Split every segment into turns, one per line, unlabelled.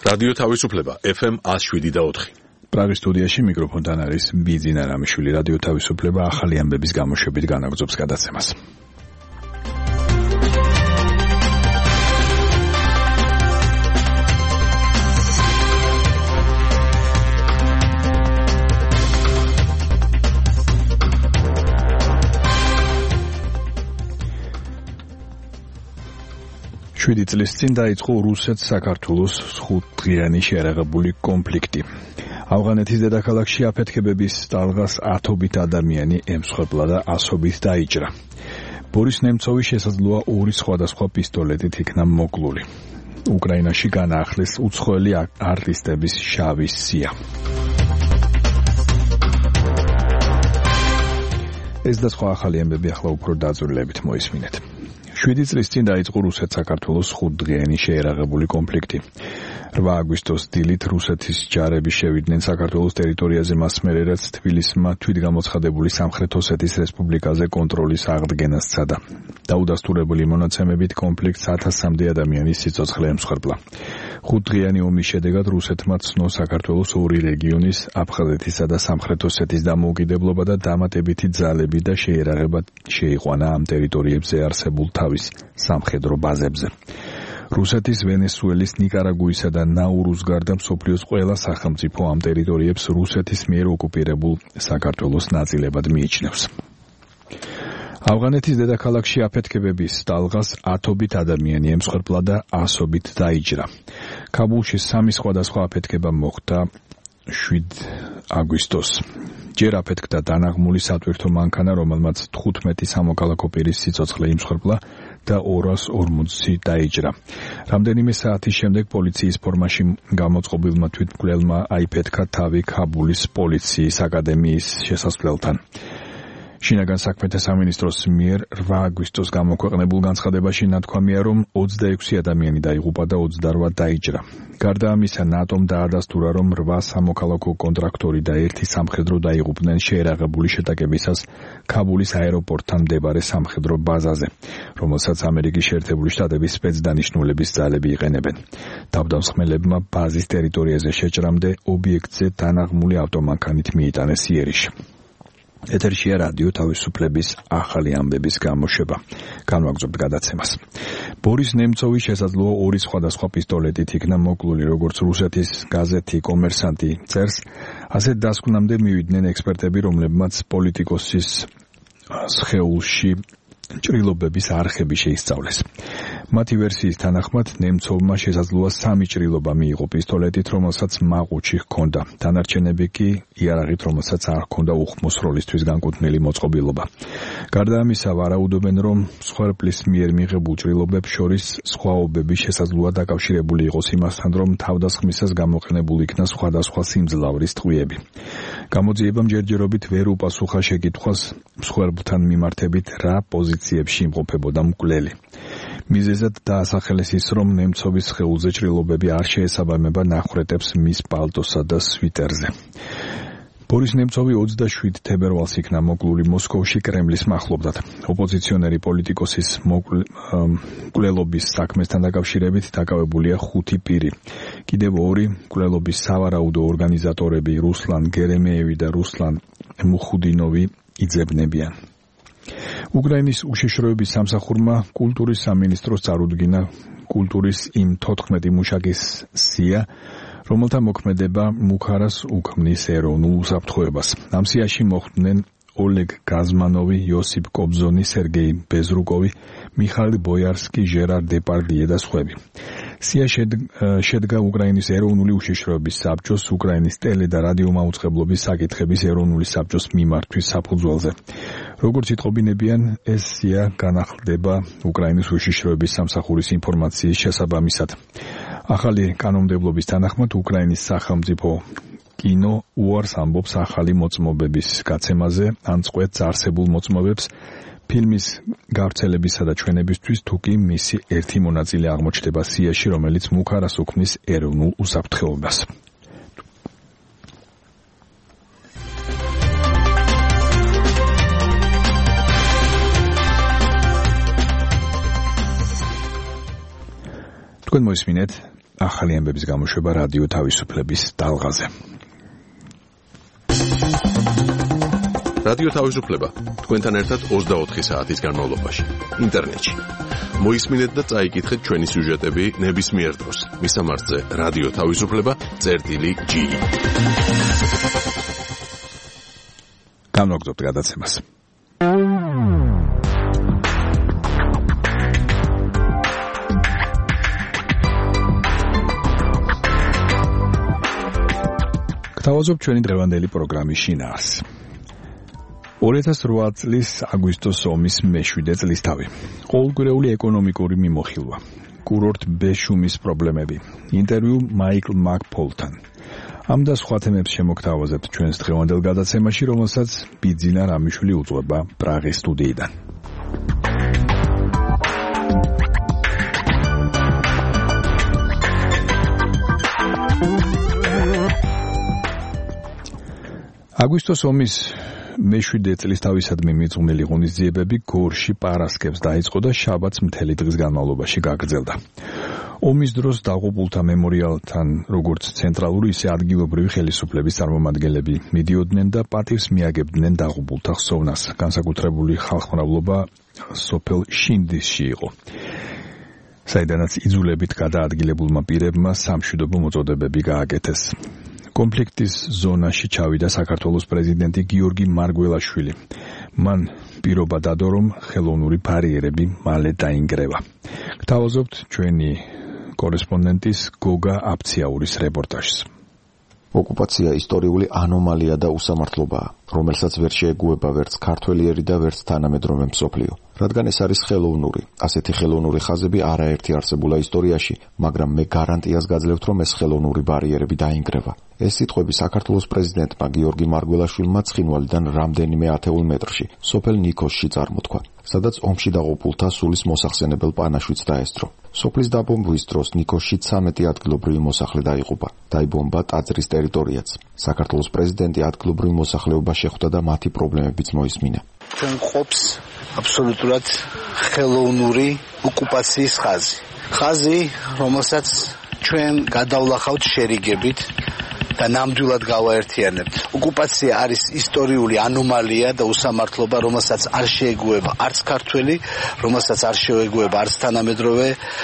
რადიო თავისუფლება FM 107.4.
პრაღის სტუდიაში მიკროფონთან არის ბიძინა რამიშვილი. რადიო თავისუფლება ახალი ამბების გამოშვებით განაგრძობს გადაცემას. შვიდი წლის წინ დაიწყო რუსეთ-საქართველოს 5 დღიანი შეერაღებული კონფლიქტი. ავღანეთის დედაქალაქში აფეთქებების ტალღას 10-ობით ადამიანი ემსხვერპლა და 100-ობით დაიჭრა. ბორის ნემცოვი შესაძლოა 2 სხვადასხვა პისტოლეტით იქნა მოკლული. უკრაინაში განაახლეს უცხოელი არტისტების შავი სია. ეს და სხვა ახალი ამბები ახლა უფრო დაწვრილებით მოისმინეთ. 7 წლის წინ დაიწყო რუსეთ-საქართველოს 5 დღიანი შეერაღებული კონფლიქტი. 8 აგვისტოს დილით რუსეთის ჯარები შევიდნენ საქართველოს ტერიტორიაზე მას მერე, რაც თბილისმა თვითგამოცხადებული სამხრეთ ოსეთის რესპუბლიკაზე კონტროლის აღდგენას სცადა. დაუდასტურებული მონაცემებით კონფლიქტს 1000-მდე ადამიანის სიცოცხლე ემსხვერპლა. 5 დღიანი ომის შედეგად რუსეთმა ცნო საქართველოს 2 რეგიონის, აფხაზეთისა და სამხრეთ ოსეთის დამოუკიდებლობა და დამატებითი ძალები და შეერაღება შეიყვანა ამ ტერიტორიებზე არსებულ თავის სამხედრო ბაზებზე. რუსეთის, ვენესუელის, ნიკარაგუისა და ნაურუს გარდა მსოფლიოს ყველა სახელმწიფო ამ ტერიტორიებს რუსეთის მიერ ოკუპირებულ საქართველოს ნაწილებად მიიჩნევს. ავღანეთის დედაქალაქში აფეთქებების ტალღას 10-ობით ადამიანი ემსხვერპლა და 100-ობით დაიჭრა. ქაბულში 3 სხვადასხვა აფეთქება მოხდა 7 აგვისტოს. ჯერ აფეთქდა დანაღმული სატვირთო მანქანა, რომელმაც 15 სამოქალაქო პირის სიცოცხლე იმსხვერპლა და 240 დაიჭრა. რამდენიმე საათის შემდეგ პოლიციის ფორმაში გამოწყობილმა თვითმკვლელმა აიფეთქა თავი ქაბულის პოლიციის აკადემიის შესასვლელთან. შინაგან საქმეთა სამინისტროს მიერ 8 აგვისტოს გამოქვეყნებულ განცხადებაში ნათქვამია, რომ 26 ადამიანი დაიღუპა და 28 დაიჭრა. გარდა ამისა, ნატომ დაადასტურა, რომ 8 სამოქალაქო კონტრაქტორი და 1 სამხედრო დაიღუპნენ შეერაღებული შეტაკებისას ქაბულის აეროპორტთან მდებარე სამხედრო ბაზაზე, რომელსაც ამერიკის შეერთებული შტატების სპეცდანიშნულების ძალები იყენებენ. თავდამსხმელებმა ბაზის ტერიტორიაზე შეჭრამდე ობიექტზე დანაღმული ავტომანქანით მიიტანეს იერიში. ეთერშია რადიო თავისუფლების ახალი ამბების გამოშვება. განვაგრძობთ გადაცემას. ბორის ნემცოვი შესაძლოა 2 სხვადასხვა პისტოლეტით იქნა მოკლული, როგორც რუსეთის გაზეთი კომერსანტი წერს. ასეთ დასკვნამდე მივიდნენ ექსპერტები, რომლებმაც პოლიტიკოსის სხეულში ჭრილობების არხები შეისწავლეს. მათი ვერსიის თანახმად, ნემცოვმა შესაძლოა 3 ჭრილობა მიიღო პისტოლეტით, რომელსაც მაყუჩი ჰქონდა. დანარჩენები კი იარაღით, რომელსაც არ ჰქონდა უხმოს როლისთვის განკუთვნილი მოწყობილობა. გარდა ამისა, ვარაუდობენ, რომ მსხვერპლის მიერ მიღებულ ჭრილობებს შორის სხვაობები შესაძლოა დაკავშირებული იყოს იმასთან, რომ თავდასხმისას გამოყენებული იქნა სხვადასხვა სიმძლავრის ტყვიები. გამოძიებამ ჯერჯერობით ვერ უპასუხა შეკითხვას მსხვერპლთან მიმართებით, რა პოზიციებში იმყოფებოდა მკვლელი. მიზეზად დაასახელეს ის, რომ ნემცოვის სხეულზე ჭრილობები არ შეესაბამება ნახვრეტებს მის პალტოსა და სვიტერზე. ბორის ნემცოვი 27 თებერვალს იქნა მოკლული მოსკოვში კრემლის მახლობლად. ოპოზიციონერი პოლიტიკოსის მკვლელობის საქმესთან დაკავშირებით დაკავებულია 5 პირი. კიდევ 2 მკვლელობის სავარაუდო ორგანიზატორები რუსლან გერემეევი და რუსლან მუხუდინოვი იძებნებიან. უკრაინის უშიშროების სამსახურმა კულტურის სამინისტროს წარუდგინა კულტურის იმ 14 მუშაკის სია, რომელთა მოქმედება მუქარას უქმნის ეროვნულ უსაფრთხოებას. ამ სიაში მოხვდნენ ოლეგ გაზმანოვი, იოსიპ კობზონი, სერგეი ბეზრუკოვი, მიხაილ ბოიარსკი, ჟერარ დეპარდიე და სხვები. სია შედგა უკრაინის ეროვნული უშიშროების საბჭოს, უკრაინის ტელე და რადიო მაუწყებლობის საკითხების ეროვნული საბჭოს მიმართვის საფუძველზე. როგორც იტყობინებიან, ეს სია განახლდება უკრაინის უშიშროების სამსახურის ინფორმაციის შესაბამისად. ახალი კანონმდებლობის თანახმად უკრაინის სახელმწიფო კინო უარს ამბობს ახალი მოწმობების გაცემაზე, ან წყვეტს არსებულ მოწმობებს ფილმის გავრცელებისა და ჩვენებისთვის, თუ კი მისი ერთი მონაწილე აღმოჩნდება სიაში, რომელიც მუქარას უქმნის ეროვნულ უსაფრთხოებას. თქვენ მოისმინეთ ახალი ამბების გამოშვება რადიო თავისუფლების ტალღაზე.
რადიო თავისუფლება თქვენთან ერთად 24 საათის განმავლობაში ინტერნეტში. მოისმინეთ და წაიკითხეთ ჩვენი სიუჟეტები ნებისმიერ დროს. მისამართზე რადიო თავისუფლება.gi.
განვაგრძობთ გადაცემას. გთავაზობთ ჩვენი დღევანდელი პროგრამის შინაარს. 2008 წლის აგვისტოს ომის მე-7 წლისთავი. ყოველკვირეული ეკონომიკური მიმოხილვა. კურორტ ბეშუმის პრობლემები. ინტერვიუ მაიკლ მაკფოლთან. ამ და სხვა თემებს შემოგთავაზებთ ჩვენს დღევანდელ გადაცემაში, რომელსაც ბიძინა რამიშვილი უძღვება პრაღის სტუდიიდან. აგვისტოს ომის მე-7 წლისთავისადმი მიძღვნილი ღონისძიებები გორში პარასკევს დაიწყო და შაბათს მთელი დღის განმავლობაში გაგრძელდა. ომის დროს დაღუპულთა მემორიალთან როგორც ცენტრალური, ისე ადგილობრივი ხელისუფლების წარმომადგენლები მიდიოდნენ და პატივს მიაგებდნენ დაღუპულთა ხსოვნას. განსაკუთრებული ხალხმრავლობა სოფელ შინდისში იყო, საიდანაც იძულებით გადაადგილებულმა პირებმა სამშვიდობო მოწოდებები გააკეთეს. კონფლიქტის ზონაში ჩავიდა საქართველოს პრეზიდენტი გიორგი მარგველაშვილი. მან პირობა დადო, რომ ხელოვნური ბარიერები მალე დაინგრევა. გთავაზობთ ჩვენი კორესპონდენტის გოგა აფციაურის რეპორტაჟს.
ოკუპაცია ისტორიული ანომალია და უსამართლობაა, რომელსაც ვერ შეეგუება ვერც ქართველიერი და ვერც თანამედროვე მსოფლიო. რადგან ეს არის ხელოვნური, ასეთი ხელოვნური ხაზები არაერთი არსებულა ისტორიაში, მაგრამ მე გარანტიას გაძლევთ, რომ ეს ხელოვნური ბარიერები დაინგრევა. ეს სიტყვები საქართველოს პრეზიდენტმა გიორგი მარგველაშვილმა ცხინვალიდან რამდენიმე ათეულ მეტრში, სოფელ ნიქოსში წარმოთქვა, სადაც ომში დაღუპულთა სულის მოსახსენებელ პანაშვიდს დაესწრო. სოფლის დაბომბვის დროს ნიქოსში 13 ადგილობრივი მოსახლე დაიღუპა. დაიბომბა ტაძრის ტერიტორიაც. საქართველოს პრეზიდენტი ადგილობრივ მოსახლეობას შეხვდა და მათი პრობლემებიც მოისმინა.
ჩვენ ყოფს აბსოლუტურად ხელოვნური ოკუპაციის ხაზი. ხაზი, რომელსაც ჩვენ გადავლახავთ შერიგებით და ნამდვილად გავაერთიანებთ. ოკუპაცია არის ისტორიული ანომალია და უსამართლობა, რომელსაც არ შეეგუება არც ქართველი, რომელსაც არ შეეგუება არც თანამედროვე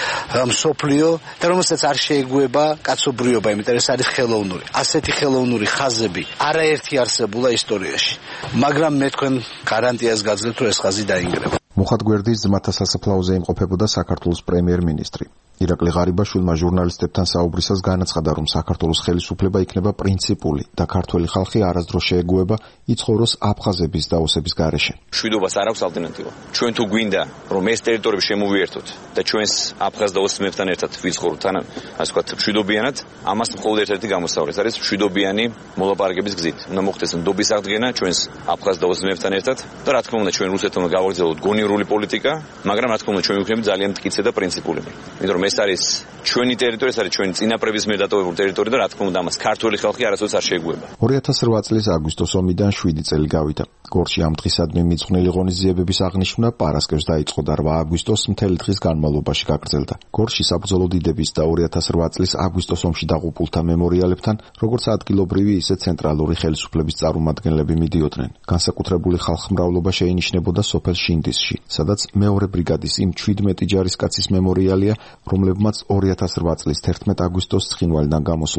მსოფლიო და რომელსაც არ შეეგუება კაცობრიობა, იმიტომ რომ ეს არის ხელოვნური. ასეთი ხელოვნური ხაზები არაერთი არსებულა ისტორიაში. მაგრამ მე თქვენ გარანტიას გაძლევთ, რომ ეს ხაზი დაინგრევა.
მუხად გვერდის ძმათა სასაფლაოზე იმყოფებოდა საქართველოს პრემიერ-მინისტრი. ირაკლი ღარიბაშვილმა ჟურნალისტებთან საუბრისას განაცხადა, რომ საქართველოს ხელისუფლება იქნება პრინციპული და ქართველი ხალხი არასდროს შეეგუება იცხოვროს აფხაზების და ოსების გარეშე.
მშვიდობას არ აქვს ალტერნატივა. ჩვენ თუ გვინდა, რომ ეს ტერიტორიები შემოვიერთოთ და ჩვენს აფხაზ და ოსმებთან ერთად ვიცხოვროთ, ასე ვთქვათ, მშვიდობიანად, ამას მხოლოდ ერთ-ერთი გამოსავალი არის მშვიდობიანი მოლაპარაკების გზით. უნდა მოხდეს ნდობის აღდგენა ჩვენს აფხაზ და ოსმებთან ერთად და რა თქმა უნდა ჩვენ რუსეთთან გავაგრძელოთ გონივრული პოლიტიკა, მაგრამ რა თქმა უნდა ჩვენ ვიქნებით ძალიან მტკიცე და პრინციპულები. იმიტომ ეს არის ჩვენი ტერიტორია, ეს არის ჩვენი წინაპრების მიერ დატოვებული ტერიტორია და რა თქმა უნდა ამას ქართველი ხალხი არასოდეს არ შეეგუება.
2008 წლის აგვისტოს ომიდან 7 წელი გავიდა. გორში ამ დღისადმი მიძღვნილი ღონისძიებების აღნიშვნა პარასკევს დაიწყო და 8 აგვისტოს მთელი დღის განმავლობაში გაგრძელდა. გორში საბრძოლო დიდების და 2008 წლის აგვისტოს ომში დაღუპულთა მემორიალებთან როგორც ადგილობრივი, ისე ცენტრალური ხელისუფლების წარმომადგენლები მიდიოდნენ. განსაკუთრებული ხალხმრავლობა შეინიშნებოდა სოფელ შინდისში, სადაც მეორე ბრიგადის იმ 17 ჯარისკაცის მემორიალია, რომლებმაც 2008 წლის 11 აგვისტოს ცხინვალიდან გამოსულ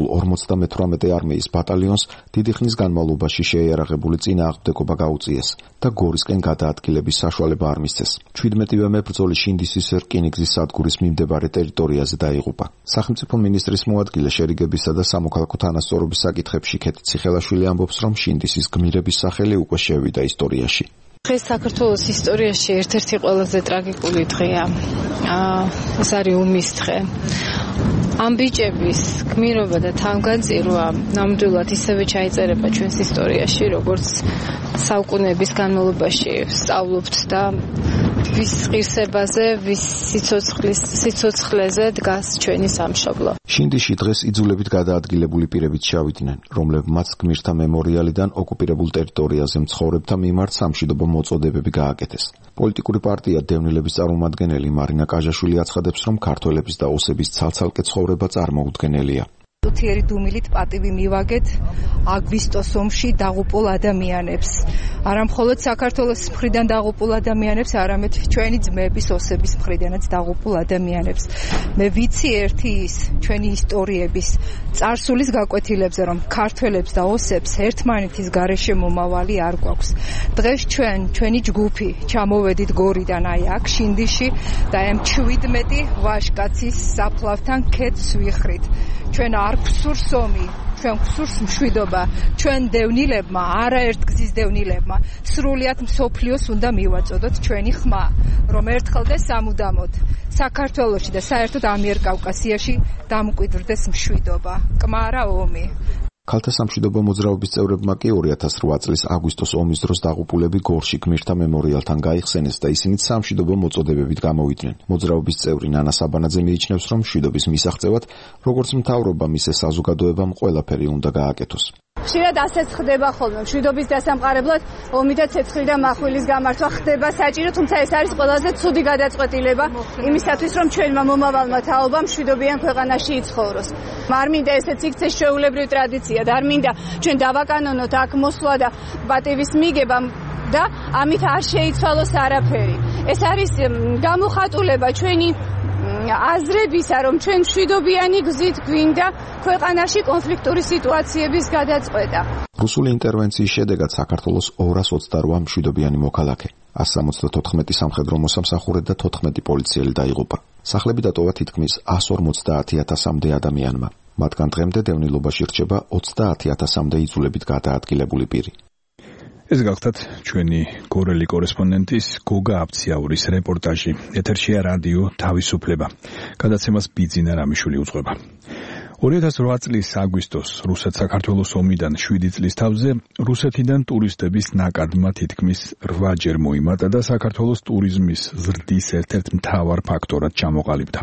58 არმიის ბატალიონს დიდი ხნის განმავლობაში შეიარაღებული წინააღმდეგობა გაუწიეს და გორისკენ გადაადგილების საშუალება არ მისცეს. 17-ვე მებრძოლი შინდისის რკინიგზის სადგურის მიმდებარე ტერიტორიაზე დაიღუპა. სახელმწიფო მინისტრის მოადგილე შერიგებისა და სამოქალაქო თანასწორობის საკითხებში ქეთი ციხელაშვილი ამბობს, რომ შინდისის გმირების სახელი უკვე შევიდა ისტორიაში.
დღეს საქართველოს ისტორიაში ერთ-ერთი ყველაზე ტრაგიკული დღეა. ეს არის ომის დღე. ამ ბიჭების გმირობა და თავგანწირვა ნამდვილად ისევე ჩაიწერება ჩვენს ისტორიაში, როგორც საუკუნეების განმავლობაში სწავლობთ და ვის ღირსებაზე, ვის სიცოცხლეზე დგას ჩვენი სამშობლო.
შინდიში დღეს იძულებით გადაადგილებული პირებით ჩავიდნენ, რომლებმაც გმირთა მემორიალიდან ოკუპირებულ ტერიტორიაზე მცხოვრებთა მიმართ სამშვიდობო მოწოდებები გააკეთეს. პოლიტიკური პარტია დევნილების წარმომადგენელი მარინა კაჟაშვილი აცხადებს, რომ ქართველების და ოსების ცალ-ცალკე ცხოვრება წარმოუდგენელია.
უთიერი დუმილით პატივი მივაგეთ აგვისტოს ომში დაღუპულ ადამიანებს. არა მხოლოდ საქართველოს მხრიდან დაღუპულ ადამიანებს, არამედ ჩვენი ძმების, ოსების მხრიდანაც დაღუპულ ადამიანებს. მე ვიცი ერთი ის ჩვენი ისტორიების წარსულის გაკვეთილებზე, რომ ქართველებს და ოსებს ერთმანეთის გარეშე მომავალი არ გვაქვს. დღეს ჩვენი ჯგუფი ჩამოვედით გორიდან აი აქ შინდიში და ამ 17 ვაჟკაცის საფლავთან ქეთს ვიხრით. ჩვენ არ გვსურს ომი, ჩვენ გვსურს მშვიდობა, ჩვენ დევნილებმა, არაერთგზის დევნილებმა, სრულიად მსოფლიოს უნდა მივაწოდოთ ჩვენი ხმა, რომ ერთხელ და სამუდამოდ საქართველოში და საერთოდ ამიერკავკასიაში დამკვიდრდეს მშვიდობა, კმარა ომი.
ქალთა სამშვიდობო მოძრაობის წევრებმა კი 2008 წლის აგვისტოს ომის დროს დაღუპულები გორში გმირთა მემორიალთან გაიხსენეს და ისინიც სამშვიდობო მოწოდებებით გამოვიდნენ. მოძრაობის წევრი ნანა საბანაძე მიიჩნევს, რომ მშვიდობის მისაღწევად, როგორც მთავრობამ, ისე საზოგადოებამ ყველაფერი უნდა გააკეთოს.
ხშირად ასეც ხდება ხოლმე მშვიდობის დასამყარებლად ომი და ცეცხლი და מחვილის გამართვა ხდება საჭირო, თუმცა ეს არის ყველაზე ცუდი გადაწყვეტილება იმისათვის, რომ ჩვენმა მომავალმა თაობამ მშვიდობიან ქვეყანაში იცხოვროს. არ მინდა ესეც იქცეს ჩვეულებრივი ტრადიცია და არ მინდა ჩვენ დავაკანონოთ აქ მოსვლა და პატივის მიგება და ამით არ შეიცვალოს არაფერი. ეს არის გამოხატულება ჩვენი აზრებისა, რომ ჩვენ მშვიდობიანი გზით გვინდა ქვეყანაში კონფლიქტური სიტუაციების გადაწყვეტა.
რუსული ინტერვენციის შედეგად საქართველოს 228 მშვიდობიანი მოქალაქე, 174 სამხედრო მოსამსახურე და 14 პოლიციელი დაიღუპა. სახლები დატოვა თითქმის 150,000-მდე ადამიანმა. მათგან დღემდე დევნილობაში რჩება 30,000-მდე იძულებით გადაადგილებული პირი.
ეს გახლდათ ჩვენი გორელი კორესპონდენტის გოგა აბციაურის რეპორტაჟი. ეთერშია რადიო თავისუფლება. გადაცემას ბიძინა რამიშვილი უძღვება. 2008 წლის აგვისტოს რუსეთ-საქართველოს ომიდან 7 წლის თავზე რუსეთიდან ტურისტების ნაკადმა თითქმის 8 ჯერ მოიმატა და საქართველოს ტურიზმის ზრდის ერთ-ერთ მთავარ ფაქტორად ჩამოყალიბდა.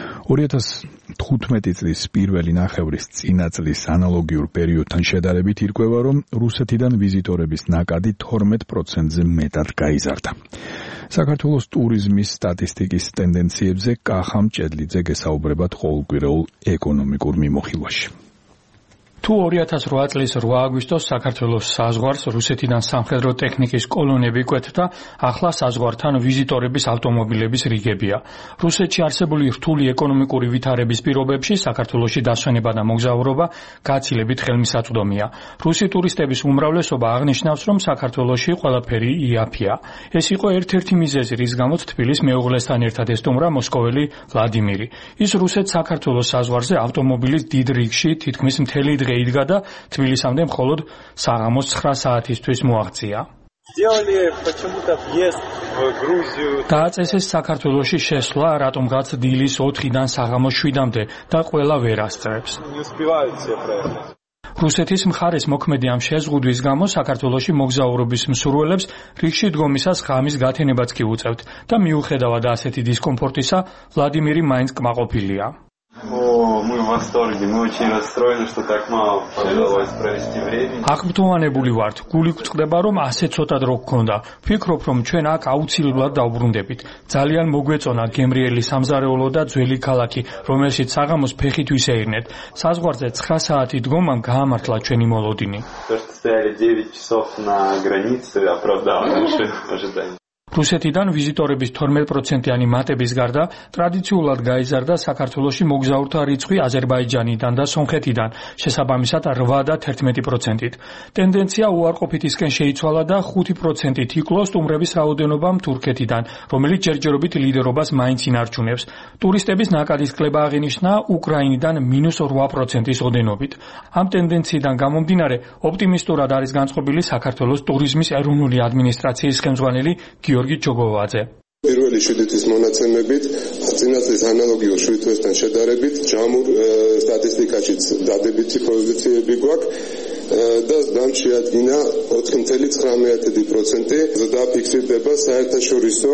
2015 წლის პირველი ნახევრის წინა წლის ანალოგიურ პერიოდთან შედარებით ირკვევა, რომ რუსეთიდან ვიზიტორების ნაკადი 12%-ზე მეტად გაიზარდა. საქართველოს ტურიზმის სტატისტიკის ტენდენციებზე კახა მჭედლიძე გესაუბრებათ ყოველკვირეულ ეკონომიკურ მიმოხილვაში.
თუ 2008 წლის 8 აგვისტოს საქართველოს საზღვარს რუსეთიდან სამხედრო ტექნიკის კოლონები კვეთდა, ახლა საზღვართან ვიზიტორების ავტომობილების რიგებია. რუსეთში არსებული რთული ეკონომიკური ვითარების პირობებში საქართველოში დასვენება და მოგზაურობა გაცილებით ხელმისაწვდომია. რუსი ტურისტების უმრავლესობა აღნიშნავს, რომ საქართველოში ყველაფერი იაფია. ეს იყო ერთ-ერთი მიზეზი, რის გამოც თბილის მეუღლესთან ერთად ესტუმრა მოსკოველი ვლადიმირი. ის რუსეთ-საქართველოს საზღვარზე ავტომობილის დიდ რიგში თითქმის მთელი დღე იდგა და თბილისამდე მხოლოდ საღამოს 9 საათისთვის მოაღწია. დააწესეს საქართველოში შესვლა, რატომღაც დილის 4-დან საღამოს 7-მდე და ყველა ვერ ასწრებს. რუსეთის მხარეს მოქმედი ამ შეზღუდვის გამო საქართველოში მოგზაურობის მსურველებს რიგში დგომისას ღამის გათენებაც კი უწევთ და მიუხედავად ასეთი დისკომფორტისა, ვლადიმირი მაინც კმაყოფილია.
Мы в восторге, мы очень расстроены, что так мало удалось провести время.
აღბრძოვანებული ვართ, გული გვწყდება, რომ ასე ცოტა დრო გქონდა. ვფიქრობ, რომ ჩვენ აქ აუცილებლად დავბრუნდებით. ძალიან მოგვეწონა გემრიელი სამზარეულო და ძველი ქალაქი, რომელშიც საღამოს ფეხით ვისეირნეთ. საზღვარზე 9 საათი დგომამ გაამართლა ჩვენი მოლოდინი.
То, что стояли 9 часов на границе, оправдало наши ожидания.
რუსეთიდან ვიზიტორების 12%-იანი მატების გარდა ტრადიციულად გაიზარდა საქართველოში მოგზაურთა რიცხვი აზერბაიჯანიდან და სომხეთიდან, შესაბამისად 8 და 11%-ით. ტენდენცია უარყოფითისკენ შეიცვალა და 5%-ით იკლო სტუმრების რაოდენობა თურქეთიდან, რომელიც ჯერჯერობით ლიდერობას მაინც ინარჩუნებს. ტურისტების ნაკადის კლება აღინიშნა უკრაინიდან -8%-ის ოდენობით. ამ ტენდენციიდან გამომდინარე, ოპტიმისტურად არის განწყობილი საქართველოს ტურიზმის ეროვნული ადმინისტრაციის ხელმძღვანელი გიორგი ჯოგოვაძე.
პირველი 7 თვის მონაცემებით, წინა წლის ანალოგიურ 7 თვესთან შედარებით, ჯამურ სტატისტიკაშიც დადებითი პოზიციები გვაქვს და დამჩიადგინა 4.19% და ფიქსირდება საერთაშორისო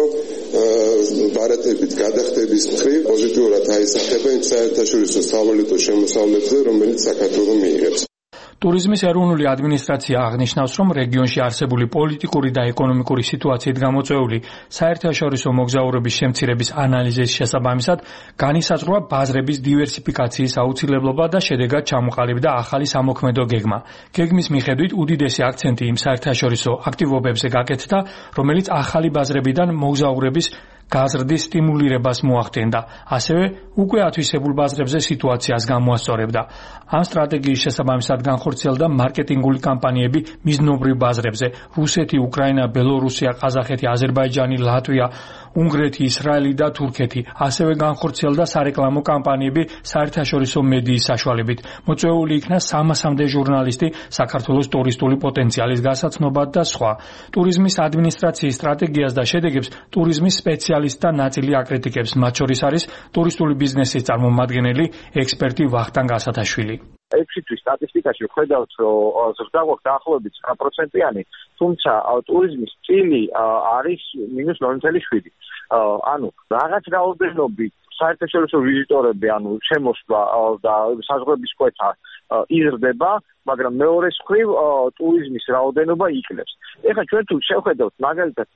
ბარათებით გადახდების მხრივ პოზიტიურად აისახება იმ საერთაშორისო სავალუტო შემოსავლებზე, რომელიც საქართველო მიიღებს.
ტურიზმის ეროვნული ადმინისტრაცია აღნიშნავს, რომ რეგიონში არსებული პოლიტიკური და ეკონომიკური სიტუაციით გამოწვეული საერთაშორისო მოგზაურობის შემცირების ანალიზის შესაბამისად განისაზღვრა ბაზრების დივერსიფიკაციის აუცილებლობა და შედეგად ჩამოყალიბდა ახალი სამოქმედო გეგმა. გეგმის მიხედვით უდიდესი აქცენტი იმ საერთაშორისო აქტივობებზე გაკეთდა, რომელიც ახალი ბაზრებიდან მოგზაურების გაზრდის სტიმულირებას მოახდენდა, ასევე უკვე ათვისებულ ბაზრებზე სიტუაციას გამოასწორებდა. ამ სტრატეგიის შესაბამისად განხორციელდა მარკეტინგული კამპანიები მიზნობრივ ბაზრებზე: რუსეთი, უკრაინა, ბელორუსია, ყაზახეთი, აზერბაიჯანი, ლატვია, უნგრეთი, ისრაელი და თურქეთი. ასევე განხორციელდა სარეკლამო კამპანიები საერთაშორისო მედიის საშუალებით. მოწვეული იქნა 300-მდე ჟურნალისტი საქართველოს ტურისტული პოტენციალის გასაცნობად და სხვა. ტურიზმის ადმინისტრაციის სტრატეგიას და შედეგებს ტურიზმის სპეციალისტთა ნაწილი აკრიტიკებს, მათ შორის არის ტურისტული ბიზნესის წარმომადგენელი ექსპერტი ვახტანგ გასათაშვილი.
6 თვის სტატისტიკაში ვხედავთ, რომ ზრდა გვაქვს დაახლოებით 9%-იანი, თუმცა ტურიზმის წილი არის -0.7. ანუ რაღაც რაოდენობით საერთაშორისო ვიზიტორები, ანუ შემოსვლა და საზღვრების კვეთა იზრდება, მაგრამ მეორე მხრივ ტურიზმის რაოდენობა იკლებს. ეხლა ჩვენ თუ შევხედავთ მაგალითად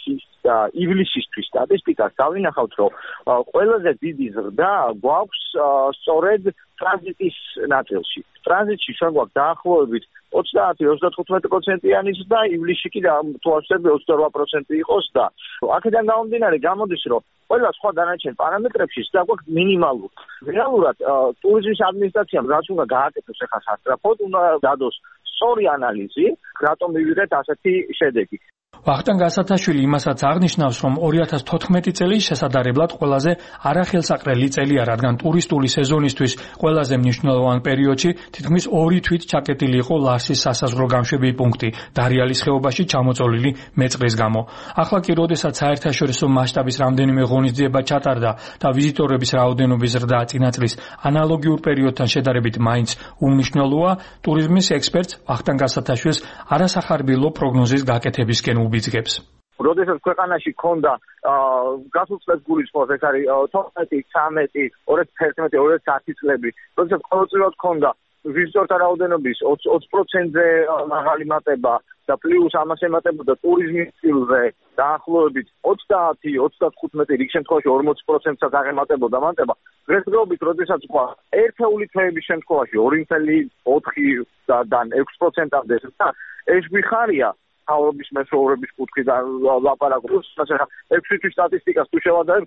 ივლისისთვის სტატისტიკას, დავინახავთ, რომ ყველაზე დიდი ზრდა გვაქვს სწორედ ტრანზიტის ნაწილში. ტრანზიტში ჩვენ გვაქვს დაახლოებით 30-35%-იანი ზრდა, ივლისში კი თუ ავსებდი 28% იყოს და აქედან გამომდინარე გამოდის, რომ ყველა სხვა დანარჩენ პარამეტრებში ზრდა გვაქვს მინიმალური. რეალურად ტურიზმის ადმინისტრაციამ რაც უნდა გააკეთოს ახლა სასწრაფოდ, უნდა დადოს სწორი ანალიზი, რატომ მივიღეთ ასეთი შედეგი.
ვახტანგ გასათაშვილი იმასაც აღნიშნავს, რომ 2014 წელი შესაძლებლად ყველაზე არახელსაყრელი წელია, რადგან ტურისტული სეზონისთვის ყველაზე მნიშვნელოვან პერიოდში თითქმის 2 თვით ჩაკეტილი იყო ლარსის სასაზღვრო გამშვები პუნქტი დარიალის ხეობაში ჩამოწოლილი მეწყრის გამო. ახლა კი, როდესაც საერთაშორისო მასშტაბის რამდენიმე ღონისძიება ჩატარდა და ვიზიტორების რაოდენობის ზრდა წინა წლის ანალოგიურ პერიოდთან შედარებით მაინც უმნიშვნელოა, ტურიზმის ექსპერტს ვახტანგ გასათაშვილს არასახარბილო პროგნოზის გაკეთებისკენ უბიძგებს.
როდესაც ქვეყანაში ქონდა გასულ წლებს გულისხმობს, ეს არის 12, 13, 2011, 2010 წლები, როდესაც ყოველწლიურად ქონდა ვიზიტორთა რაოდენობის 20%-ზე მაღალი მატება და პლუს ამას ემატებოდა ტურიზმის წილზე დაახლოებით 30-35, რიგ შემთხვევაში 40%-საც აღემატებოდა მატება. დღესდღეობით, როდესაც ყვა ერთეული თვეების შემთხვევაში 2.4-დან 6%-მდე და ეს გვიხარია თავრობის მეთაურების კუთხიდან ლაპარაკობს, ასე 6 თვის სტატისტიკას თუ შევადარებ,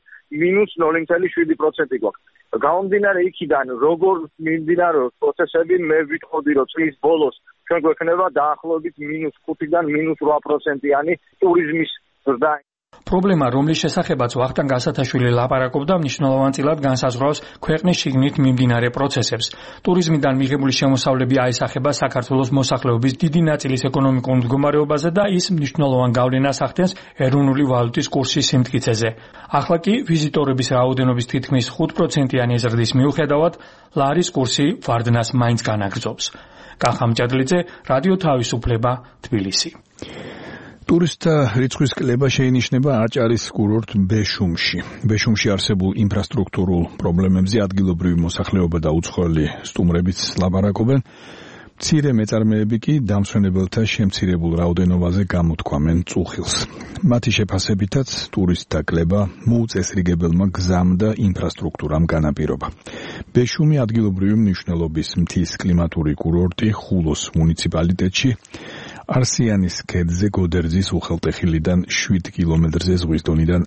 -0.7% გვაქვს. გამომდინარე იქიდან, როგორ მიმდინარეობს პროცესები, მე ვიტყოდი, რომ წლის ბოლოს ჩვენ გვექნება დაახლოებით -5-დან -8%-იანი ტურიზმის ზრდა.
პრობლემა, რომლის შესახებაც ვახტანგ გასათაშვილი ლაპარაკობდა, მნიშვნელოვანწილად განსაზღვრავს ქვეყნის შიგნით მიმდინარე პროცესებს. ტურიზმიდან მიღებული შემოსავლები აისახება საქართველოს მოსახლეობის დიდი ნაწილის ეკონომიკურ მდგომარეობაზე და ის მნიშვნელოვან გავლენას ახდენს ეროვნული ვალუტის კურსის სიმტკიცეზე. ახლა კი ვიზიტორების რაოდენობის თითქმის 5%-იანი ზრდის მიუხედავად, ლარის კურსი ვარდნას მაინც განაგრძობს. კახა მჭადლიძე, რადიო თავისუფლება, თბილისი.
ტურისტთა რიცხვის კლება შეინიშნება აჭარის კურორტ ბეშუმში. ბეშუმში არსებულ ინფრასტრუქტურულ პრობლემებზე ადგილობრივი მოსახლეობა და უცხოელი სტუმრებიც ლაპარაკობენ. მცირე მეწარმეები კი დამსვენებელთა შემცირებულ რაოდენობაზე გამოთქვამენ წუხილს. მათი შეფასებითაც ტურისტთა კლება მოუწესრიგებელმა გზამ და ინფრასტრუქტურამ განაპირობა. ბეშუმი ადგილობრივი მნიშვნელობის მთის კლიმატური კურორტი ხულოს მუნიციპალიტეტში არსიანის ქედზე გოდერძის უხელტეხილიდან 7 კილომეტრზე ზღვის დონიდან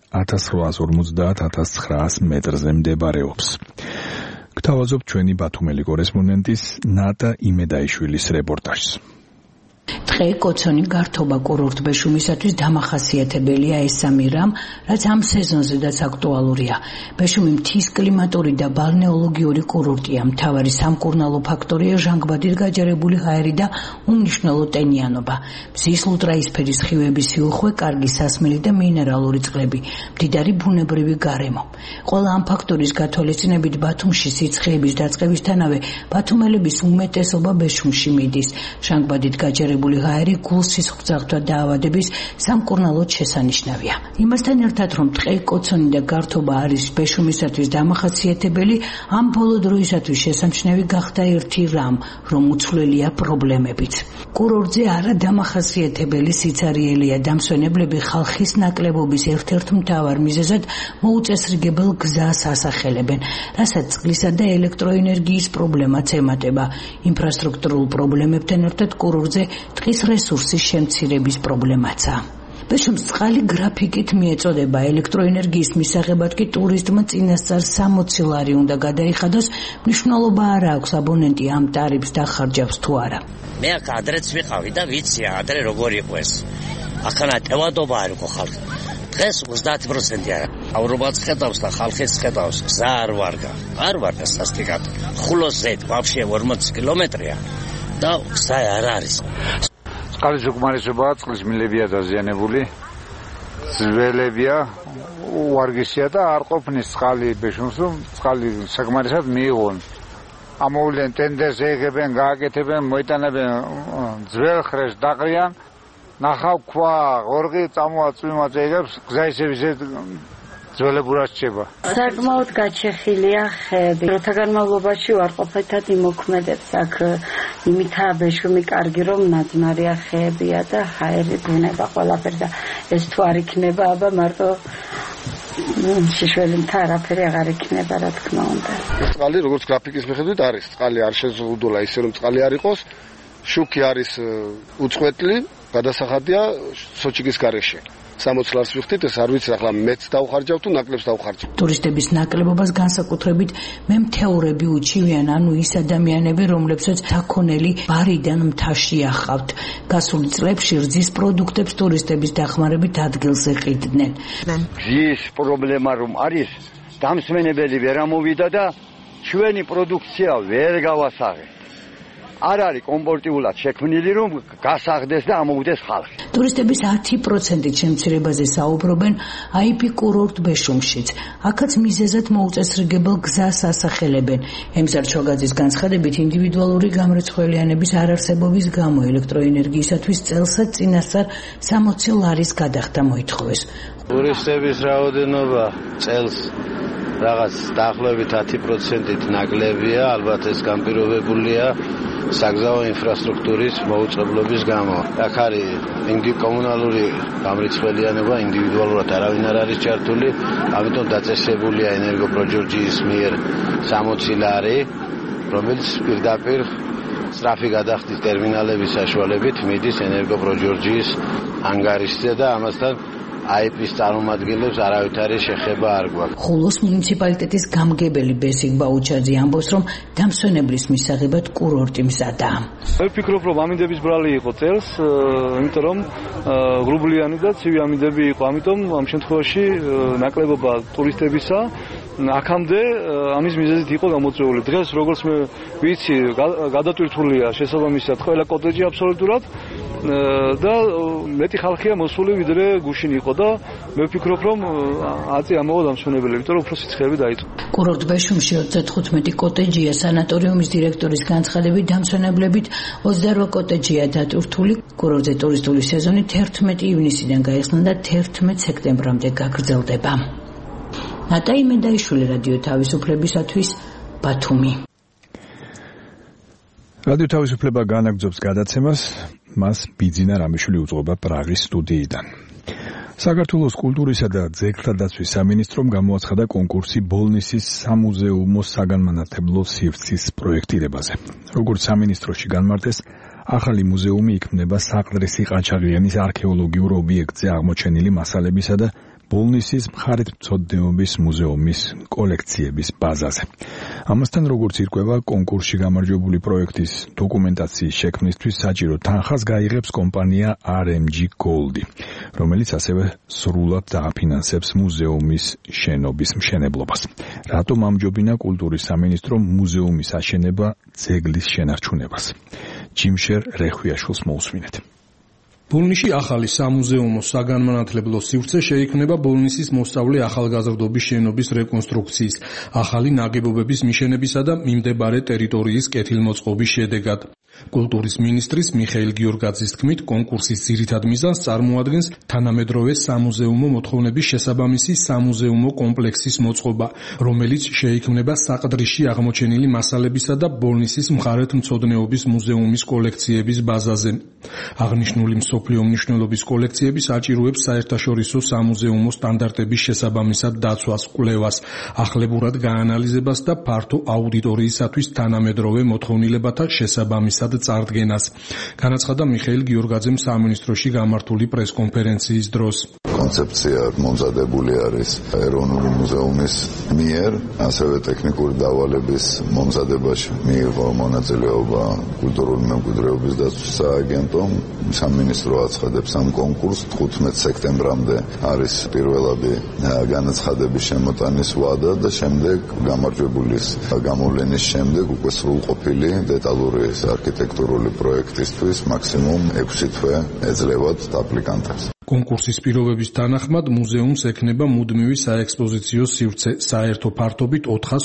1850-1900 მეტრზე მდებარეობს. გთავაზობ ჩვენი ბათუმელი კორესპონდენტის ნატა იმედაიშვილის რეპორტაჟს.
დღე კოცონი გართობა კურორტ ბეშუმისათვის დამახასიათებელია ეს სამი რამ, რაც ამ სეზონზედაც აქტუალურია. ბეშუმი მთის კლიმატური და ბალნეოლოგიური კურორტია. მთავარი სამკურნალო ფაქტორია ჟანგბადით გაჯერებული ჰაერი და უმნიშვნელო ტენიანობა. მზის ლუტრაისფერი სხივების სიუხვე, კარგი სასმელი და მინერალური წყლები, მდიდარი ბუნებრივი გარემო. ყველა ამ ფაქტორის გათვალისწინებით ბათუმში სიცხეების დაწყებისთანავე ბათუმელების უმეტესობა ბეშუმში მიდის. ჟანგბადით გაჯერებული ღაერი გულს სისხლძარღვთა დაავადების სამკურნალოდ შესანიშნავია. იმასთან ერთად, რომ ტყე, კოცონი და გართობა არის ბეშუმისათვის დამახასიათებელი, ამ ბოლო დროისათვის შესამჩნევი გახდა ერთი რამ, რომ უცვლელია პრობლემებიც. კურორტზე არა დამახასიათებელი სიცარიელია დამსვენებლები ხალხის ნაკლებობის ერთ-ერთ მთავარ მიზეზად მოუწესრიგებელ გზას ასახელებენ, რასაც წყლისა და ელექტროენერგიის პრობლემაც ემატება. ინფრასტრუქტურულ პრობლემებთან ერთად კურორტზე ტყის რესურსის შემცირების პრობლემაცაა. ბეშუმს წყალი გრაფიკით მიეწოდება, ელექტროენერგიის მისაღებად კი ტურისტმა წინასწარ 60 ლარი უნდა გადაიხადოს, მნიშვნელობა არ აქვს აბონენტი ამ ტარიფს დახარჯავს თუ არა.
მე აქ ადრეც ვიყავი და ვიცი ადრე როგორ იყო ეს. ახლა ტევადობა არ იყო ხალხი. დღეს 30% არა. აურობაც ხედავს და ხალხიც ხედავს, გზა არ ვარგა სასტიკად. ხულოსზეთ ვაფშე 40 კილომეტრია და გზა არ არის.
წყლის უკმარისობაა, წყლის მილებია დაზიანებული, ძველებია, უარგისია და არ ყოფნის წყალი ბეშუმს, რომ წყალი საკმარისად მიიღონ. ამოვლენ ტენდერს ეღებენ, გააკეთებენ, მოიტანებენ ძველ ხრეს დაყრიან, ნახავ ქვა, ღორღი წამოაწვიმაც ეგებს, გზა ისევ ძველებურად რჩება.
საკმაოდ გაჩეხილია ხეები. დროთა განმავლობაში უარყოფითად იმოქმედებს აქ იმითაა ბეშუმი კარგი, რომ ნაძვნარია ხეებია და ჰაერი ბუნება ყველაფერი და ეს თუ არ იქნება, აბა მარტო შიშველი მთა არაფერი აღარ იქნება, რა თქმა უნდა.
წყალი როგორც გრაფიკის მიხედვით არის, წყალი არ შეზღუდულა ისე რომ წყალი არ იყოს, შუქი არის უწყვეტლი, გადასახადია სოჩიკის გარეშე. 60 ლარს ვიხდით, ეს არ ვიცი, ახლა მეც დავხარჯავ თუ ნაკლებს დავხარჯავ.
ტურისტების ნაკლებობას განსაკუთრებით მემთეურები უჩივიან, ანუ ის ადამიანები, რომლებსაც საქონელი ბარიდან მთაში ახავთ. გასულ წლებში რძის პროდუქტებს ტურისტების დახმარებით ადგილზე ყიდდნენ.
რძის პრობლემა რომ არის, დამსვენებელი ვერ ამოვიდა და ჩვენი პროდუქცია ვერ გავასაღე. არ არის კომპორტიულად შექმნილი, რომ გასაღდეს და ამოვიდეს ხალხი.
ტურისტების 10%-ით შემცირებაზე საუბრობენ IP კურორტ ბეშუმშიც. აქაც მიზეზად მოუწესრიგებელ გზას ასახელებენ. ემზარ ჩოგაძის განცხადებით, ინდივიდუალური გამრეცხველიანების არარსებობის გამო ელექტროენერგიისათვის წელსაც წინასწარ 60 ლარის გადახდა მოითხოვეს.
ტურისტების რაოდენობა წელს რაღაც დაახლოებით 10%-ით ნაკლებია, ალბათ ეს განპირობებულია საგზაო ინფრასტრუქტურის მოუწყებლობის გამო. აქ არის კომუნალური გამრიცხველიანობა, ინდივიდუალურად არავინ არ არის ჩართული, ამიტომ დაწესებულია ენერგოპროჯორჯიის მიერ 60 ლარი, რომელიც პირდაპირ სწრაფი გადახდის ტერმინალების საშუალებით მიდის ენერგოპროჯორჯიის ანგარიშზე და ამასთან IP-ის წარმომადგენლებს არავითარი შეხება არ გვაქვს.
ხულოს მუნიციპალიტეტის გამგებელი ბესიკ ბაუჩაძე ამბობს, რომ დამსვენებლის მისაღებად კურორტი მზადაა.
მე ვფიქრობ, რომ ამინდების ბრალი იყო წელს, იმიტომ რომ ღრუბლიანი და ცივი ამინდები იყო, ამიტომ ამ შემთხვევაში ნაკლებობა ტურისტებისა აქამდე ამის მიზეზით იყო გამოწვეული. დღეს როგორც მე ვიცი, გადატვირთულია შესაბამისად ყველა კოტეჯი აბსოლუტურად და მეტი ხალხია მოსული ვიდრე გუშინ იყო და მე ვფიქრობ, რომ აწი ამაო დამსვენებელი, იმიტომ რომ უფრო სიცხეები დაიწყო.
კურორტ ბეშუმში 35 კოტეჯია, სანატორიუმის დირექტორის განცხადებით დამსვენებლებით 28 კოტეჯია დატვირთული. კურორტზე ტურისტული სეზონი 11 ივნისიდან გაიხსნა და 11 სექტემბრამდე გაგრძელდება. ნატაი მედაიშვილი, რადიო თავისუფლებისათვის, ბათუმი.
რადიო თავისუფლება განაგრძობს გადაცემას, მას ბიძინა რამიშვილი უძღვება პრაღის სტუდიიდან. საქართველოს კულტურისა და ძეგლთა დაცვის სამინისტრომ გამოაცხადა კონკურსი ბოლნისის სამუზეუმო საგანმანათლებლო სივრცის პროექტირებაზე. როგორც სამინისტროში განმარტეს, ახალი მუზეუმი იქმნება საყდრისი ყაჩაღიანის არქეოლოგიურ ობიექტზე აღმოჩენილი მასალებისა და ბოლნისის მხარეთმცოდნეობის მუზეუმის კოლექციების ბაზაზე. ამასთან, როგორც ირკვევა, კონკურსში გამარჯვებული პროექტის დოკუმენტაციის შექმნისთვის საჭირო თანხას გაიღებს კომპანია RMG Gold, რომელიც ასევე სრულად დააფინანსებს მუზეუმის შენობის მშენებლობას. რატომ ამჯობინა კულტურის სამინისტრომ მუზეუმის აშენება ძეგლის შენარჩუნებას? ჯიმშერ რეხვიაშვილს მოусმინეთ.
ბოლნისში ახალი სამუზეუმო საგანმანათლებლო სივრცე შეიქმნება ბოლნისის მოსწავლე ახალგაზრდობის შენობის რეკონსტრუქციის, ახალი ნაგებობების მიშენებისა და მიმდებარე ტერიტორიის კეთილმოწყობის შედეგად. კულტურის მინისტრის მიხეილ გიორგაძის თქმით, კონკურსის ძირითად მიზანს წარმოადგენს თანამედროვე სამუზეუმო მოთხოვნების შესაბამისი სამუზეუმო კომპლექსის მოწყობა, რომელიც შეიქმნება საყდრიში აღმოჩენილი მასალებისა და ბოლნისის მხარეთმცოდნეობის მუზეუმის კოლექციების ბაზაზე. აღნიშნული მსოფლიო მნიშვნელობის კოლექციები საჭიროებს საერთაშორისო სამუზეუმო სტანდარტების შესაბამისად დაცვას, კვლევას, ახლებურად გაანალიზებას და ფართო აუდიტორიისათვის თანამედროვე მოთხოვნილებათა შესაბამისად წარდგენას. განაცხადა მიხეილ გიორგაძემ სამინისტროში გამართული პრესკონფერენციის დროს.
კონცეფცია მომზადებული არის ეროვნული მუზეუმის მიერ, ასევე ტექნიკური დავალების მომზადებაში მიიღო მონაწილეობა კულტურული მემკვიდრეობის დაცვის სააგენტომ. სამინისტრო აცხადებს ამ კონკურსს 15 სექტემბრამდე არის პირველადი განაცხადების შემოტანის ვადა და შემდეგ გამარჯვებულის გამოვლენის შემდეგ უკვე სრულყოფილი დეტალური არქიტექტურული პროექტისთვის მაქსიმუმ 6 თვე ეძლევათ აპლიკანტებს.
კონკურსის პირობების თანახმად მუზეუმს ექნება მუდმივი საექსპოზიციო სივრცე, საერთო ფართობით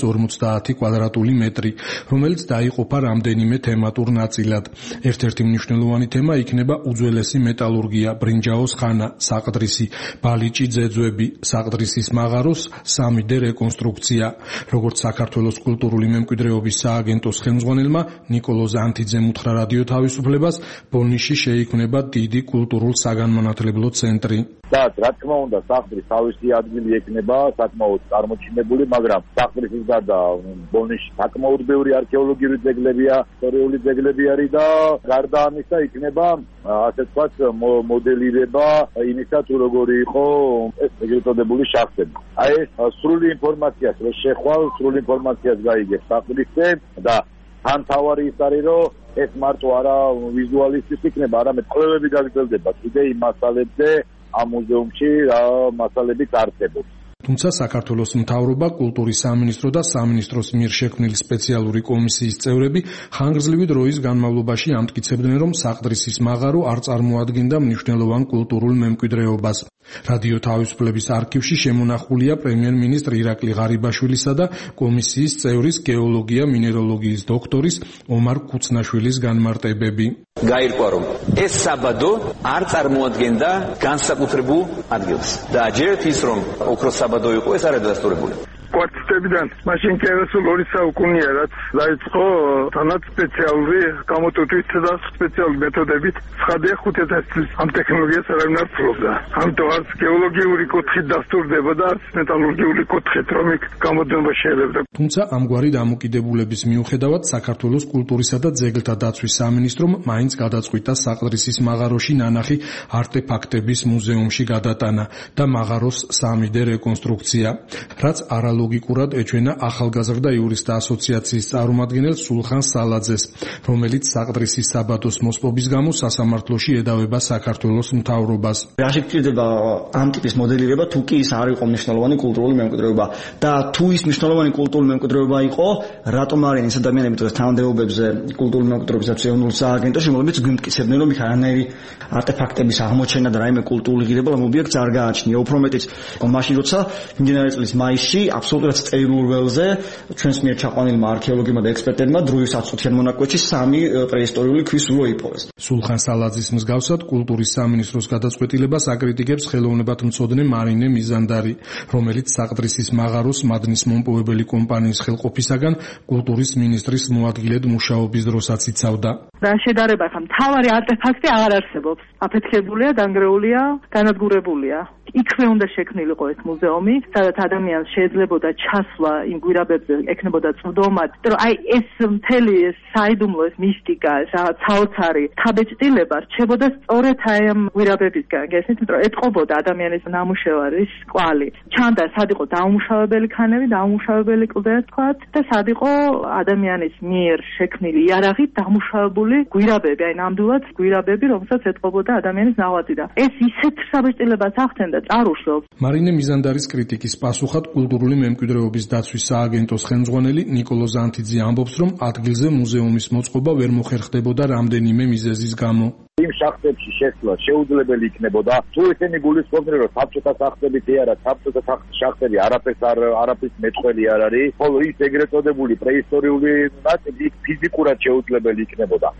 450 კვადრატული მეტრი, რომელიც დაიყოფა რამდენიმე თემატურ ნაწილად. ერთ-ერთი მნიშვნელოვანი თემა იქნება უძველესი მეტალურგია, ბრინჯაოს ხანა, საყდრისი, ბალიჭი ძეძვები, საყდრისის მაღაროს 3D რეკონსტრუქცია. როგორც საქართველოს კულტურული მემკვიდრეობის სააგენტოს ხელმძღვანელმა ნიკოლოზ ანთიძემ უთხრა რადიო თავისუფლებას, ბოლნისში შეიქმნება დიდი კულტურულ საგანმანათლებლო ცენტრი.
და რა თქმა უნდა, საყდრის თავისი ადგილი ექნება საკმაოდ წარმოჩინებული, მაგრამ საყდრისის გარდა ბოლნისში საკმაოდ ბევრი არქეოლოგიური ძეგლებია, ისტორიული ძეგლები არის და გარდა ამისა იქნება ასე ვთქვათ მოდელირება იმისა თუ როგორი იყო ეს ეგრეთ წოდებული შახტები. აი ეს სრული ინფორმაციას რო შეხვალ, სრული ინფორმაციას გაიგებს საყდრისზე და თან თავარი ის არის რომ ეს მარტო არა ვიზუალისტის იქნება, არამედ კვლევები გაგრძელდება კიდე იმ მასალებზე ამ მუზეუმში რა მასალები წარსებობს.
თუმცა საქართველოს მთავრობა, კულტურის სამინისტრო და სამინისტროს მიერ შექმნილი სპეციალური კომისიის წევრები ხანგრძლივი დროის განმავლობაში ამტკიცებდნენ, რომ საყდრისის მაღარო არ წარმოადგენდა მნიშვნელოვან კულტურულ მემკვიდრეობას. რადიო თავისუფლების არქივში შემონახულია პრემიერ-მინისტრ ირაკლი ღარიბაშვილისა და კომისიის წევრის გეოლოგია მინეროლოგიის დოქტორის ომარ ქუცნაშვილის განმარტებები.
გაირკვა, რომ ეს საბადო არ წარმოადგენდა განსაკუთრებულ ადგილს და ჯერთ ის, რომ ოქროს საბადო იყო, ეს არ დადასტურებული.
კვარტიტებიდან მაშინ კერასულ 2 საუკუნეა, რაც დაიწყო თანაც სპეციალური გამოტვირთვით და სპეციალური მეთოდებით. ცხადია 5000 წლის ამ ტექნოლოგიას არავინ არ ფლობდა. ამიტომ არც გეოლოგიური კუთხით დასტურდება და არც მეტალურგიული კუთხით, რომ იქ გამოდნობა შეიძლება.
თუმცა ამგვარი დამოკიდებულების მიუხედავად საქართველოს კულტურისა და ძეგლთა დაცვის სამინისტრომ მაინც გადაწყვიტა საყდრისის მაღაროში ნანახი არტეფაქტების მუზეუმში გადატანა და მაღაროს 3D რეკონსტრუქცია, რაც არალოგიკურად ეჩვენა ახალგაზრდა იურისტთა ასოციაციის წარმომადგენელ სულხან სალაძეს, რომელიც საყდრისის საბადოს მოსპობის გამო სასამართლოში ედავება საქართველოს მთავრობას.
რაში გჭირდება ამ ტიპის მოდელირება, თუ კი ის არ იყო მნიშვნელოვანი კულტურული მემკვიდრეობა და თუ ის მნიშვნელოვანი კულტურული მემკვიდრეობა იყო, რატომ არიან ეს ადამიანები დღეს თანამდებობებზე კულტურული მემკვიდრეობის ეროვნულ სააგენტოში, რომლებიც გვიმტკიცებდნენ, რომ იქ არანაირი არტეფაქტების აღმოჩენა და რაიმე კულტურული ღირებულება ობიექტს არ გააჩნია. უფრო მეტიც, მაშინ როცა მიმდინარე წლის მაისში აბსოლუტურად წერილურ ველზე ჩვენს მიერ ჩაყვანილმა არქეოლოგებმა და ექსპერტებმა დროის 100-იან მონაკვეთში 3 პრეისტორიული ქვის ულო იპოვეს.
სულხან სალაძის მსგავსად კულტურის სამინისტროს გადაწყვეტილებას აკრიტიკებს ხელოვნებათმცოდნე მარინე მიზანდარი, რომელიც საყდრისის მაღაროს მადნის მომპოვებელი კომპანიის ხელყოფისაგან კულტურის მინისტრის მოადგილედ მუშაობის დროსაც იცავდა.
რა შედარება ხა მთავარი არტეფაქტი აღარ არსებობს. აფეთქებულია, დანგრეულია, განადგურებულია. იქვე უნდა შექმნილიყო ეს მუზეუმი, სადაც ადამიანს შეიძლებოდა ჩასვლა იმ გვირაბებზე, ექნებოდა წვდომა, რომ აი ეს მთელი საიდუმლო ეს მისტიკა, რაღაც საოცარი თავეჭდილება რჩებოდა სწორედ აი ამ გვირაბებისგან. გესმით, რომ ეტყობოდა ადამიანის ნამუშევარის კვალი. ჩანდა სად იყო დაუმუშავებელი ქანები, დაუმუშავებელი კლდე თქვათ და სად იყო ადამიანის მიერ შექმნილი იარაღით დამუშავებული გვირაბები, აი ნამდვილად გვირაბები, რომელსაც ეტყობოდა ადამიანის ნაღვაწი და ეს ისეთ საბეჭდილებას ახდენდა წარუშლობს.
მარინე მიზანდარის კრიტიკის პასუხად კულტურული მემკვიდრეობის დაცვის სააგენტოს ხელმძღვანელი ნიკოლოზ ანთიძე ამბობს, რომ ადგილზე მუზეუმის მოწყობა ვერ მოხერხდებოდა რამდენიმე მიზეზის გამო.
იმ შახტებში შესვლა შეუძლებელი იქნებოდა, თუ ესენი გულისხმობდნენ, რომ საბჭოთა სახტებით არა, საბჭოთა შახტები არაფრის მეტყველი არ არის, ხოლო ის ეგრეთ წოდებული პრეისტორიული ნაწილი ფიზიკურად შეუძლებელი იქნებოდა.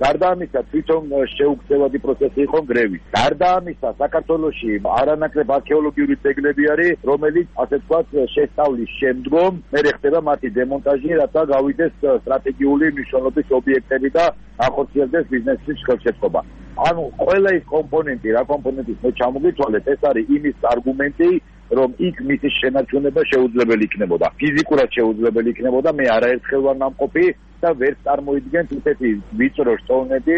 გარდა ამისა, თვითონ შეუგრძელადი პროცესი იყო გრევის. გარდა ამისა, საქართველოში არანაკლებ არქეოლოგიური ძეგლები არის, რომელიც ასე ვთქვათ, შესწავლის შემდგომ მერე ხდება მათი დემონტაჟი, რათა გავიდეს სტრატეგიული მნიშვნელობის ობიექტები და ახორციელდეს ბიზნესის ხელშეწყობა. ანუ ყველა ის კომპონენტი, რა კომპონენტის მე ჩამოგითვალეთ, ეს არის იმის არგუმენტი, რომ იქ მისი შენარჩუნება შეუძლებელი იქნებოდა. ფიზიკურად შეუძლებელი იქნებოდა, მე არაერთხელ ვარ ნამყოფი და ვერ წარმოიდგენთ ისეთი ვიწრო სტოლნები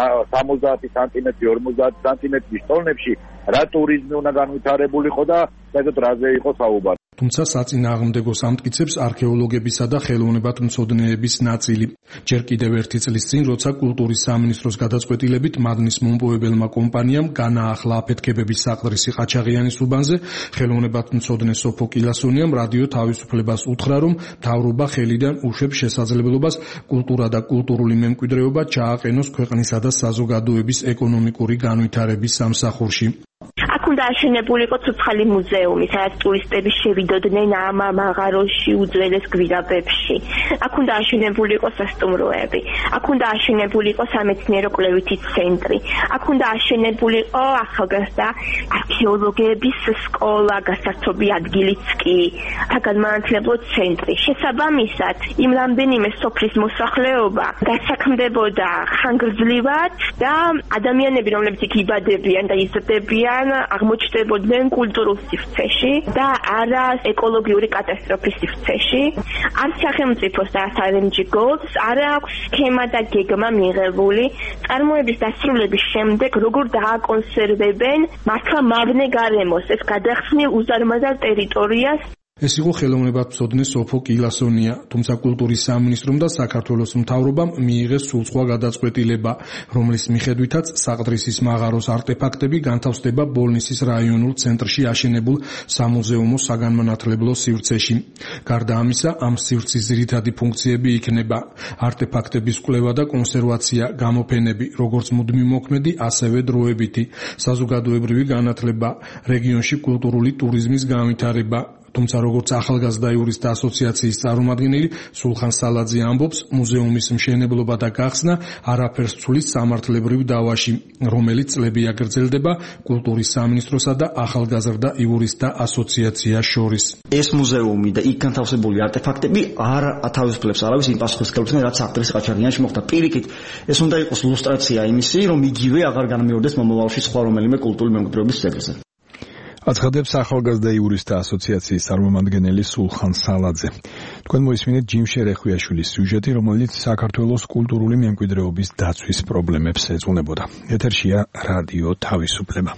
70 სანტიმეტრი 50 სანტიმეტრის სტოლნებში რა ტურიზმი უნდა განვითარებულიყო და საერთოდ რაზე იყო საუბარი.
თუმცა საწინააღმდეგო სამტკიცებს არქეოლოგებისა და ხელოვნებათმცოდნეების ნაწილი. ჯერ კიდევ ერთი წლის წინ, როცა კულტურის სამინისტროს გადაწყვეტილებით მადნის მომპოვებელმა კომპანიამ განაახლა აფეთქებების საყდრისი ყაჩაღიანის უბანზე, ხელოვნებათმცოდნე სოფო კილასონიამ რადიო თავისუფლებას უთხრა, რომ მთავრობა ხელიდან უშვებს შესაძლებლობას კულტურა და კულტურული მემკვიდრეობა ჩააყენოს ქვეყნისა და საზოგადოების ეკონომიკური განვითარების სამსახურში.
აქ უნდა აშენებულიყო ცოცხალი მუზეუმი, სადაც ტურისტები შევიდოდნენ ამ მაღაროში უძველეს გვირაბებში. აქ უნდა აშენებულიყო სასტუმროები. აქ უნდა აშენებულიყო სამეცნიერო კვლევითი ცენტრი. აქ უნდა აშენებულიყო ახალგაზრდა არქეოლოგების სკოლა, გასართობი ადგილიც კი, საგანმანათლებლო ცენტრი. შესაბამისად, იმ რამდენიმე სოფლის მოსახლეობა დასაქმდებოდა ხანგრძლივად და ადამიანები, რომლებიც იქ იბადებიან და იზრდებიან, აღმოჩნდებოდნენ კულტურულ სივრცეში და არა ეკოლოგიური კატასტროფის სივრცეში. არ სახელმწიფოს და NGO-ს არ აქვს სქემა და გეგმა მიღებული წარმოების დასრულების შემდეგ როგორ დააკონსერვებენ მართლა მავნე გარემოს ეს გადახსნილ უზარმაზარ ტერიტორიას.
ეს იყო ხელოვნებათმცოდნე სოფო კილასონია, თუმცა კულტურის სამინისტრომ და საქართველოს მთავრობამ მიიღეს სულ სხვა გადაწყვეტილება, რომლის მიხედვითაც საყდრისის მაღაროს არტეფაქტები განთავსდება ბოლნისის რაიონულ ცენტრში აშენებულ სამუზეუმო საგანმანათლებლო სივრცეში. გარდა ამისა, ამ სივრცის ძირითადი ფუნქციები იქნება არტეფაქტების კვლევა და კონსერვაცია, გამოფენები, როგორც მუდმივ მოქმედი, ასევე დროებითი, საზოგადოებრივი განათლება, რეგიონში კულტურული ტურიზმის განვითარება. თუმცა როგორც ახალგაზრდა იურისტთა ასოციაციის წარმომადგენელი სულხან სალაძე ამბობს, მუზეუმის მშენებლობა და გახსნა არაფერს ცulis სამართლებრივ დავაში, რომელიც წლებია გრძელდება კულტურის სამინისტროსა და ახალგაზრდა იურისტთა ასოციაციას შორის.
ეს მუზეუმი და იქ განთავსებული არტეფაქტები არ ათავისუფლებს არავის იმ პასუხისმგებლობისგან, რაც საყდრის ყაჩაღიანში მოხდა. პირიქით, ეს უნდა იყოს ილუსტრაცია იმისი, რომ იგივე აღარ განმეორდეს მომავალში სხვა რომელიმე კულტურული მემკვიდრეობის ძეგლზე.
აცხადებს ახალგაზრდა იურისტთა ასოციაციის წარმომადგენელი სულხან სალაძე. თქვენ მოისმინეთ ჯიმ შერეხვიაშვილის სიუჟეტი, რომელიც საქართველოს კულტურული მემკვიდრეობის დაცვის პრობლემებს ეძღვნებოდა. ეთერშია რადიო თავისუფლება.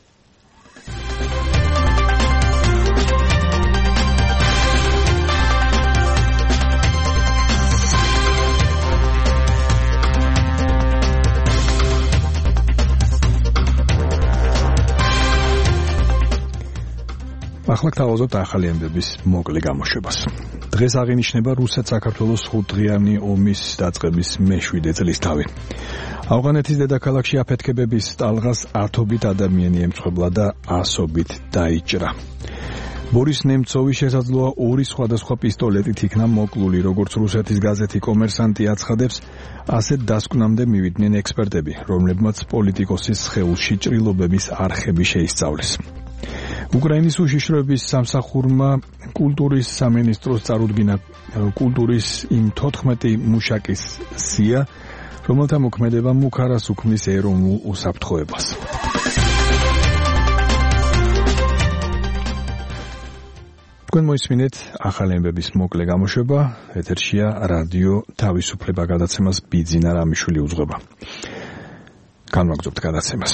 ახლა თავაზობთ ახალი ამბების მოკლე გამოშვებას. დღეს აღინიშნება რუსეთ-საქართველოს 5-დღიანი ომის დაწყების მე-7 წლისთავი. ავღანეთის დედაქალაქში აფეთქებების ტალღას ათობით ადამიანი ემწყებლა და ასობით დაიჭრა. ბორის ნემცოვი შესაძლოა 2 სხვადასხვა პისტოლეტით იქნა მოკლული, როგორც რუსეთის გაზეთი კომერსანტი აცხადებს, ასეთ დასკვნამდე მივიდნენ ექსპერტები, რომლებმაც პოლიტიკოსის სხეულში ჭრილობების არხები შეისწავლეს. უკრაინის უშიშროების სამსახურმა კულტურის სამინისტროს წარუდგინა კულტურის იმ 14 მუშაკის სია, რომელთა მოქმედება მუქარას უქმნის ეროვნულ უსაფრთხოებას. თქვენ მოისმინეთ ახალი ამბების მოკლე გამოშვება, ეთერშია რადიო თავისუფლება გადაცემას ბიძინა რამიშვილი უძღვება. განვაგრძობთ გადაცემას.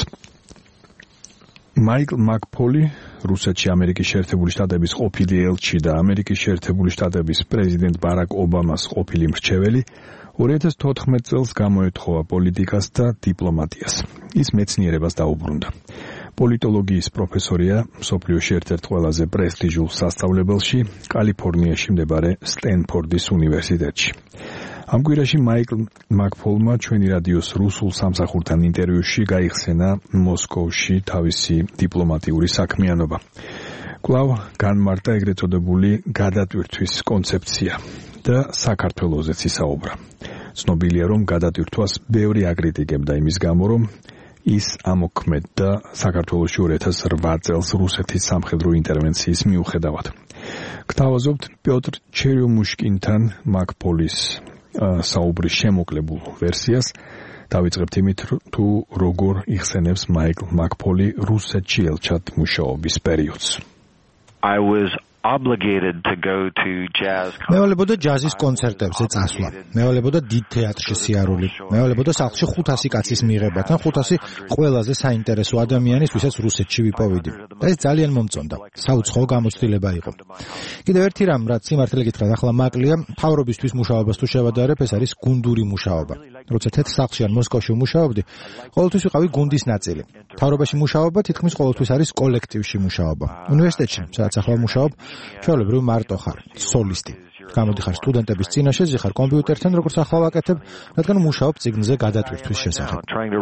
მაიკლ მაკფოლი, რუსეთში ამერიკის შეერთებული შტატების ყოფილი ელჩი და ამერიკის შეერთებული შტატების პრეზიდენტ ბარაკ ობამას ყოფილი მრჩეველი, 2014 წელს გამოეთხოვა პოლიტიკას და დიპლომატიას. ის მეცნიერებას დაუბრუნდა. პოლიტოლოგიის პროფესორია მსოფლიოში ერთ-ერთ ყველაზე პრესტიჟულ სასწავლებელში, კალიფორნიაში მდებარე სტენფორდის უნივერსიტეტში. ამ კვირაში მაიკლ მაკფოლმა ჩვენი რადიოს რუსულ სამსახურთან ინტერვიუში გაიხსენა მოსკოვში თავისი დიპლომატიური საქმიანობა. კვლავ განმარტა ეგრეთ წოდებული გადატვირთვის კონცეფცია და საქართველოზეც ისაუბრა. ცნობილია, რომ გადატვირთვას ბევრი აკრიტიკებდა იმის გამო, რომ ის ამოქმედდა საქართველოში 2008 წელს რუსეთის სამხედრო ინტერვენციის მიუხედავად. გთავაზობთ პიოტრ ჩერიომუშკინთან მაკ-პოლის საუბრის შემოკლებულ ვერსიას. დავიწყებთ იმით, თუ როგორ იხსენებს მაიკლ მაკ-პოლი რუსეთში ელჩად მუშაობის პერიოდს.
I was obligated to go to jazz
მევალებოდა ჯაზის კონცერტებზე წასვლა. მევალებოდა დიდ თეატრში სიარული. მევალებოდა სახლში 500 კაცის მიღება, თან 500 ყველაზე საინტერესო ადამიანის, ვისაც რუსეთში ვიპოვიდი. და ეს ძალიან მომწონდა. საუცხოო გამოცდილება იყო. კიდევ ერთი რამ, რაც სიმართლე გითხრათ, ახლა მაკლია, მთავრობისთვის მუშაობას თუ შევადარებ, ეს არის გუნდური მუშაობა. როცა თეთრ სახლში ან მოსკოვში მუშაობდი, ყოველთვის ვიყავი გუნდის ნაწილი. მთავრობაში მუშაობა თითქმის ყოველთვის არის კოლექტივში მუშაობა. უნივერსიტეტში, სადაც ახლა მუშაობ, ჩვეულებრივ მარტო ხარ, სოლისტი. გამოდიხარ სტუდენტების წინაშე, ზიხარ კომპიუტერთან, როგორც ახლა ვაკეთებ, რადგან მუშაობ წიგნზე გადატვირთვის შესახებ.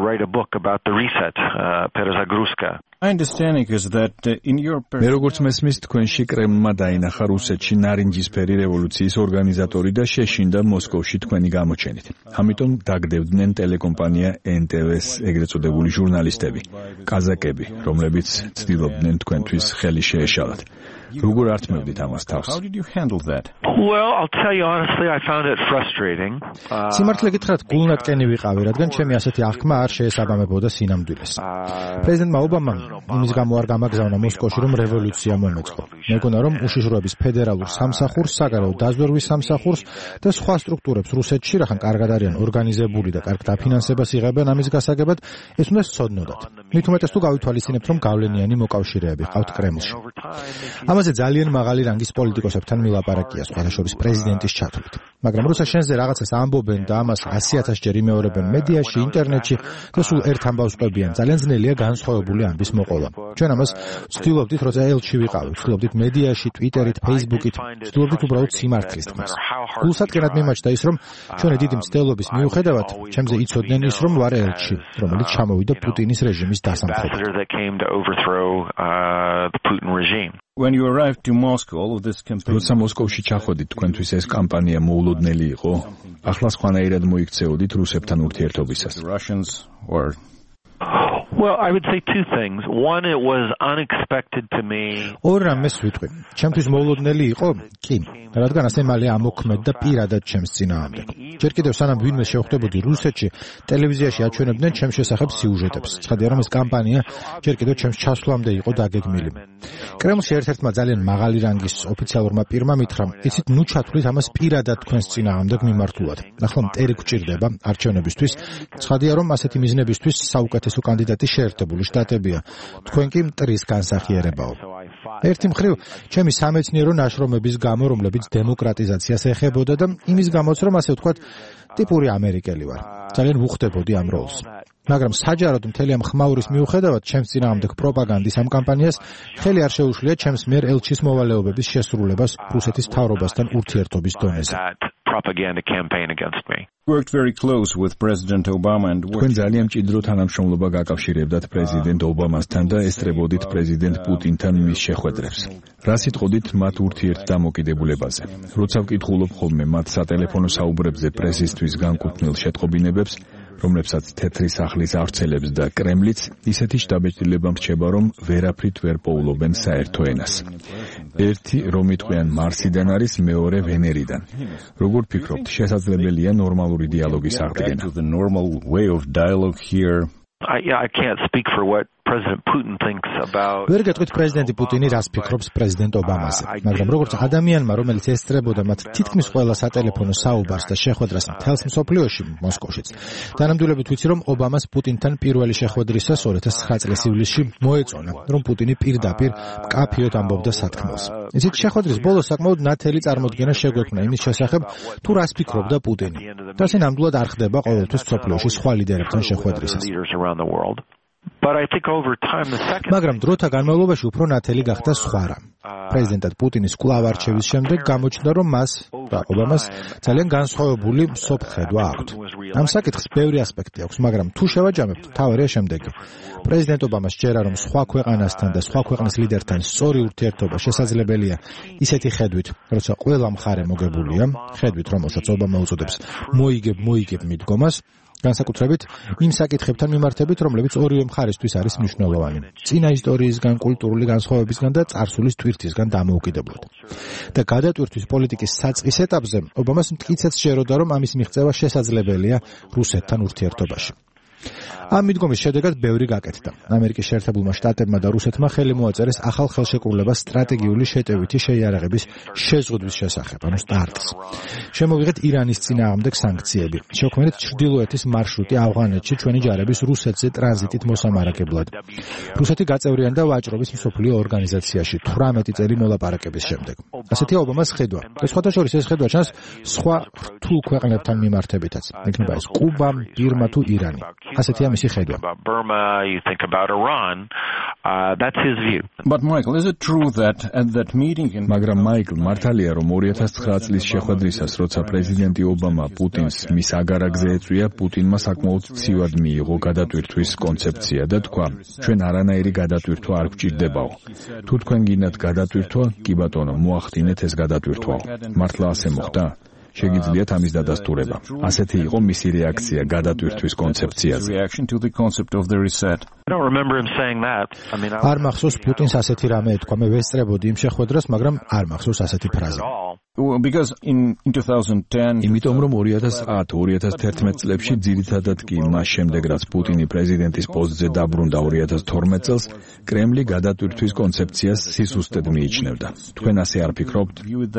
მე როგორც მესმის, თქვენში კრემლმა დაინახა რუსეთში ნარინჯისფერი რევოლუციის ორგანიზატორი და შეშინდა მოსკოვში თქვენი გამოჩენით. ამიტომ დაგდებდნენ ტელეკომპანია NTV-ს ეგრეთ წოდებული ჟურნალისტები, კაზაკები, რომლებიც ცდილობდნენ თქვენთვის ხელი შეეშალათ. როგორ ართმევდით ამას თავს?
Well, I'll tell you honestly, I found it frustrating.
სიმართლე გითხრათ, გულნატკენი ვიყავი, რადგან ჩემი ასეთი აღქმა არ შეესაბამებოდა სინამდვილეს. პრეზიდენტმა ობამამ იმის გამო არ გამაგზავნა მოსკოვში, რომ რევოლუცია მომეწყო. მეგონა, რომ უშიშროების ფედერალურ სამსახურს, საგარეო დაზვერვის სამსახურს და სხვა სტრუქტურებს რუსეთში, რახან კარგად არიან ორგანიზებული და კარგ დაფინანსებას იღებენ ამის გასაგებად, ეს უნდა სცოდნოდათ. მით უმეტეს თუ გავითვალისწინებთ, რომ გავლენიანი მოკავშირეები ყავთ კრემლში. ამაზე ძალიან მაღალი რანგის პოლიტიკოსებთან მილაპარაკია, სხვადასხვა პრეზიდენტის ჩათვლით. მაგრამ რუსა შენზე რაღაცას ამბობენ და ამას 100,000 ჯერ იმეორებენ მედიაში, ინტერნეტში და სულ ერთ ამბავს ყვებიან. ძალიან ძნელია განსხვავებული ამბის მოყოლა. ჩვენ ამას ვცდილობდით, როცა ელჩი ვიყავით, ვცდილობდით მედიაში, ტვიტერით, ფეისბუქით, ვცდილობდით უბრალოდ სიმართლის თქმას. გულსატკენად მიმაჩნდა ის, რომ ჩვენი დიდი მცდელობის მიუხედავად, ჩემზე იცოდნენ ის, რომ ვარ ელჩი, რომელიც ჩამოვიდა პუტინის რეჟიმის დასამხობად.
როცა მოსკოვში ჩახვედით, თქვენთვის ეს კამპანია მოულოდნელი იყო? ახლა სხვანაირად მოიქცეოდით რუსებთან ურთიერთობისას?
Well, I would say two things. One, it was unexpected to me.
ორ რამეს ვიტყვი. ჩემთვის მოულოდნელი იყო? კი, რადგან ასე მალე ამოქმედდა პირადად ჩემს წინააღმდეგ. ჯერ კიდევ სანამ ვინმე შევხვდებოდი რუსეთში, ტელევიზიაში აჩვენებდნენ ჩემს შესახებ სიუჟეტებს. ცხადია, რომ ეს კამპანია ჯერ კიდევ ჩემს ჩასვლამდე იყო დაგეგმილი. კრემლში ერთ-ერთმა ძალიან მაღალი რანგის ოფიციალურმა პირმა მითხრა, იცით, ნუ ჩათვლით ამას პირადად თქვენს წინააღმდეგ მიმართულად. ახლა მტერი გვჭირდება არჩევნებისთვის. ცხადია, რომ ასეთი მიზნებისთვის საუკეთესო კანდიდატი შეერთებული შტატებია. თქვენ კი მტრის განსახიერებაო. ერთი მხრივ, ჩემი სამეცნიერო ნაშრომების გამო, რომლებიც დემოკრატიზაციას ეხებოდა და იმის გამოც, რომ ასე ვთქვათ, ტიპური ამერიკელი ვარ. ძალიან ვუხდებოდი ამ როლს. მაგრამ საჯაროდ მთელი ამ ხმაურის მიუხედავად, ჩემს წინააღმდეგ პროპაგანდის ამ კამპანიას ხელი არ შეუშლია ჩემს მიერ ელჩის მოვალეობების შესრულებას რუსეთის მთავრობასთან ურთიერთობის დონეზე.
თქვენ ძალიან მჭიდრო თანამშრომლობა გაკავშირებდათ პრეზიდენტ ობამასთან და ესწრებოდით პრეზიდენტ პუტინთან მის შეხვედრებს. რა სიტყოდით მათ ურთიერთდამოკიდებულებაზე? როცა ვკითხულობ ხოლმე მათ სატელეფონო საუბრებზე პრესისთვის განკუთვნილ შეტყობინებებს, რომლებსაც თეთრი სახლის ავრცელებს და კრემლიც, ისეთი შთაბეჭდილება მრჩება, რომ ვერაფრით ვერ პოულობენ საერთო ენას. ერთი რომ იტყვიან მარსიდან არის, მეორე ვენერიდან. როგორ ფიქრობთ, შესაძლებელია ნორმალური დიალოგის აღდგენა?
I can't speak for what President Putin thinks about.
ვერ გეტყვით პრეზიდენტი პუტინი რას ფიქრობს პრეზიდენტ ობამაზე, მაგრამ როგორც ადამიანმა, რომელიც ესწრებოდა მათ თითქმის ყველა სატელეფონო საუბარს და შეხვედრას მთელს მსოფლიოში, მოსკოვშიც, თანამდებობით ვიცი, რომ ობამას პუტინთან პირველი შეხვედრისას 2009 წლის ივლისში მოეწონა, რომ პუტინი პირდაპირ მკაფიოდ ამბობდა სათქმელს. იცით, შეხვედრის ბოლოს საკმაოდ ნათელი წარმოდგენა შეგვექმნა იმის შესახებ, თუ რას ფიქრობდა პუტინი. და ასე ნამდვილად არ ხდება ყოველთვის მსოფლიოში სხვა ლიდერებთან შეხვედრისას. მაგრამ დროთა განმავლობაში უფრო ნათელი გახდა სხვა რამ. პრეზიდენტად პუტინის კვლავ არჩევის შემდეგ გამოჩნდა, რომ მას და ობამას ძალიან განსხვავებული მსოფლხედვა აქვს. ამ საკითხს ბევრი ასპექტი აქვს, მაგრამ თუ შევაჯამებთ, თავარია შემდეგი. პრეზიდენტ ობამას ჯერა რომ სხვა ქვეყანასთან და სხვა ქვეყნის ლიდერთან სწორი ურთიერთობა შესაძლებელია ისეთი ხედვით, როცა ყველა მხარე მოგებულია, ხედვით რომელსაც ობამა უწოდებს მოიგებ მიდგომას, განსაკუთრებით იმ საკითხებთან მიმართებით, რომლებიც ორივე მხარისთვის არის მნიშვნელოვანი. წინა ისტორიისგან, კულტურული განსხვავებისგან და წარსულის ტვირთისგან დამოუკიდებლად. და გადატვირთვის პოლიტიკის საწყის ეტაპზე ობამას მტკიცედ სჯეროდა, რომ ამის მიღწევა შესაძლებელია რუსეთთან ურთიერთობაში. ამ მიდგომის შედეგად ბევრი გაკეთდა. ამერიკის შეერთებულმა შტატებმა და რუსეთმა ხელი მოაწერეს ახალ ხელშეკრულებას სტრატეგიული შეტევითი შეიარაღების შეზღუდვის შესახებ, ანუ სტარტს. შემოვიღეთ ირანის წინააღმდეგ სანქციები. შევქმნით ჩრდილოეთის მარშრუტი ავღანეთში ჩვენი ჯარების რუსეთზე ტრანზიტით მოსამარაგებლად. რუსეთი გაწევრიანდა ვაჭრობის მსოფლიო ორგანიზაციაში 18 წელი მოლაპარაკების შემდეგ. ასეთია ობამას ხედვა. და სხვათა შორის ეს ხედვა ჩანს სხვა რთულ ქვეყნებთან მიმართებითაც. იქნება ეს კუბა, ბირმა თუ ირანი. ასეთია მისი ხედვა.
But Michael, is it true that at that meeting მაგრამ მაიკლ მართალია რომ 2009 წლის შეხვედრისას როცა პრეზიდენტი ობამა პუტინს მის აგარაგზე ეწვია, პუტინმა საკმაოდ ცივად მიიღო გადატვირთვის კონცეფცია და თქვა, ჩვენ არანაირი გადატვირთვა არ გვჭირდებაო. თუ თქვენ გინდათ გადატვირთვა, კი ბატონო, მოახდინეთ ეს გადატვირთვაო. მართლა ასე მოხდა? შეგიძლიათ ამის დადასტურება. ასეთი იყო მისი რეაქცია გადატვირთვის კონცეფციაზე.
არ მახსოვს პუტინს ასეთი რამე ეთქვა, მე ვესწრებოდი იმ შეხვედრას, მაგრამ არ მახსოვს ასეთი ფრაზა.
იმიტომ რომ 2010-2011 წლებში ძირითადად კი მას შემდეგ რაც პუტინი პრეზიდენტის პოსტზე დაბრუნდა 2012 წელს, კრემლი გადატვირთვის კონცეფციას სისუსტედ მიიჩნევდა. თქვენ ასე არ ფიქრობთ?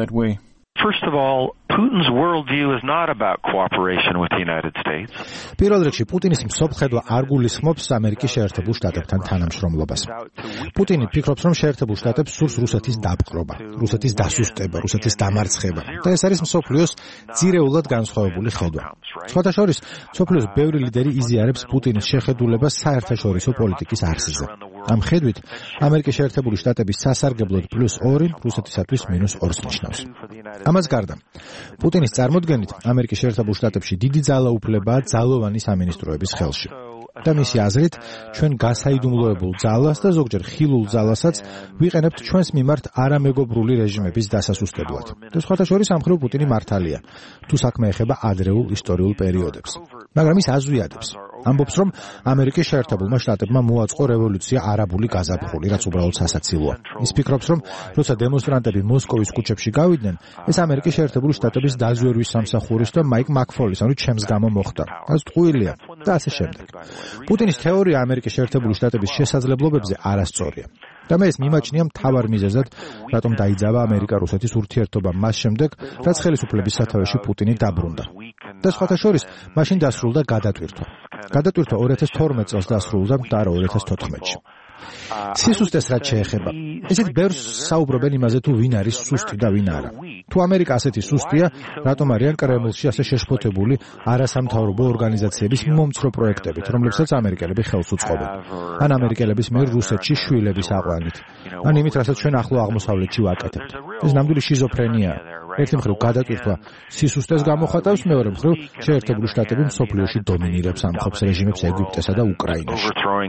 First of all, Putin's worldview is not about cooperation with the United States.
პირველ რიგში პუტინის მსოფლხედვა არ გულისხმობს ამერიკის შეერთებულ შტატებთან თანამშრომლობას. პუტინი ფიქრობს, რომ შეერთებულ შტატებს სურს რუსეთის დაპყრობა, რუსეთის დასუსტება, რუსეთის დამარცხება. და ეს არის მსოფლიოს ძირეულად განსხვავებული ხედვა. სხვათა შორის, მსოფლიოს ბევრი ლიდერი იზიარებს პუტინის შეხედულებას საერთაშორისო პოლიტიკის არსზე. ამ ხედვით, ამერიკის შეერთებული შტატების სასარგებლოდ +2, რუსეთისათვის -2 ნიშნავს. ამას გარდა, პუტინის წარმოდგენით, ამერიკის შეერთებულ შტატებში დიდი ძალაუფლებაა ძალოვანი სამინისტროების ხელში. და მისი აზრით, ჩვენ გასაიდუმლოებულ ძალას და ზოგჯერ ხილულ ძალასაც ვიყენებთ ჩვენს მიმართ არამეგობრული რეჟიმების დასასუსტებლად. და სხვათა შორის ამ მხრივ პუტინი მართალია, თუ საქმე ეხება ადრეულ ისტორიულ პერიოდებს. მაგრამ ის აზვიადებს. ამბობს, რომ ამერიკის შეერთებულმა შტატებმა მოაწყო რევოლუცია არაბული გაზაფხული, რაც უბრალოდ სასაცილოა. ის ფიქრობს, რომ როცა დემონსტრანტები მოსკოვის ქუჩებში გავიდნენ, ეს ამერიკის შეერთებული შტატების დაზვერვის სამსახურის და მაიკ მაკფოლის, ანუ ჩემს გამო მოხდა. ეს ტყუილია და ასე შემდეგ. პუტინის თეორია ამერიკის შეერთებული შტატების შესაძლებლობებზე არასწორია. და მე ეს მიმაჩნია მთავარ მიზეზად, რატომ დაიძაბა ამერიკა-რუსეთის ურთიერთობა მას შემდეგ, რაც ხელისუფლების სათავეში პუტინი დაბრუნდა. და სხვათა შორის, მაშინ დასრულდა გადატვირთვა. გადატვირთვა 2012 წელს დასრულდა და არა 2014-ში. სისუსტეს რაც შეეხება. ესეთ ბევრს საუბრობენ იმაზე, თუ ვინ არის სუსტი და ვინ არა. თუ ამერიკა ასეთი სუსტია, რატომ არიან კრემლში ასე შეშფოთებული არასამთავრობო ორგანიზაციების მომცრო პროექტებით, რომლებსაც ამერიკელები ხელს უწყობენ. ან ამერიკელების მიერ რუსეთში შვილების აყვანით. ან იმით, რასაც ჩვენ ახლო აღმოსავლეთში ვაკეთებთ. ეს ნამდვილი შიზოფრენიაა. ერთი მხრივ გადატვირთვა სისუსტეს გამოხატავს, მეორე მხრივ შეერთებული შტატები მსოფლიოში დომინირებს ამხობს რეჟიმებს ეგვიპტესა და უკრაინაში.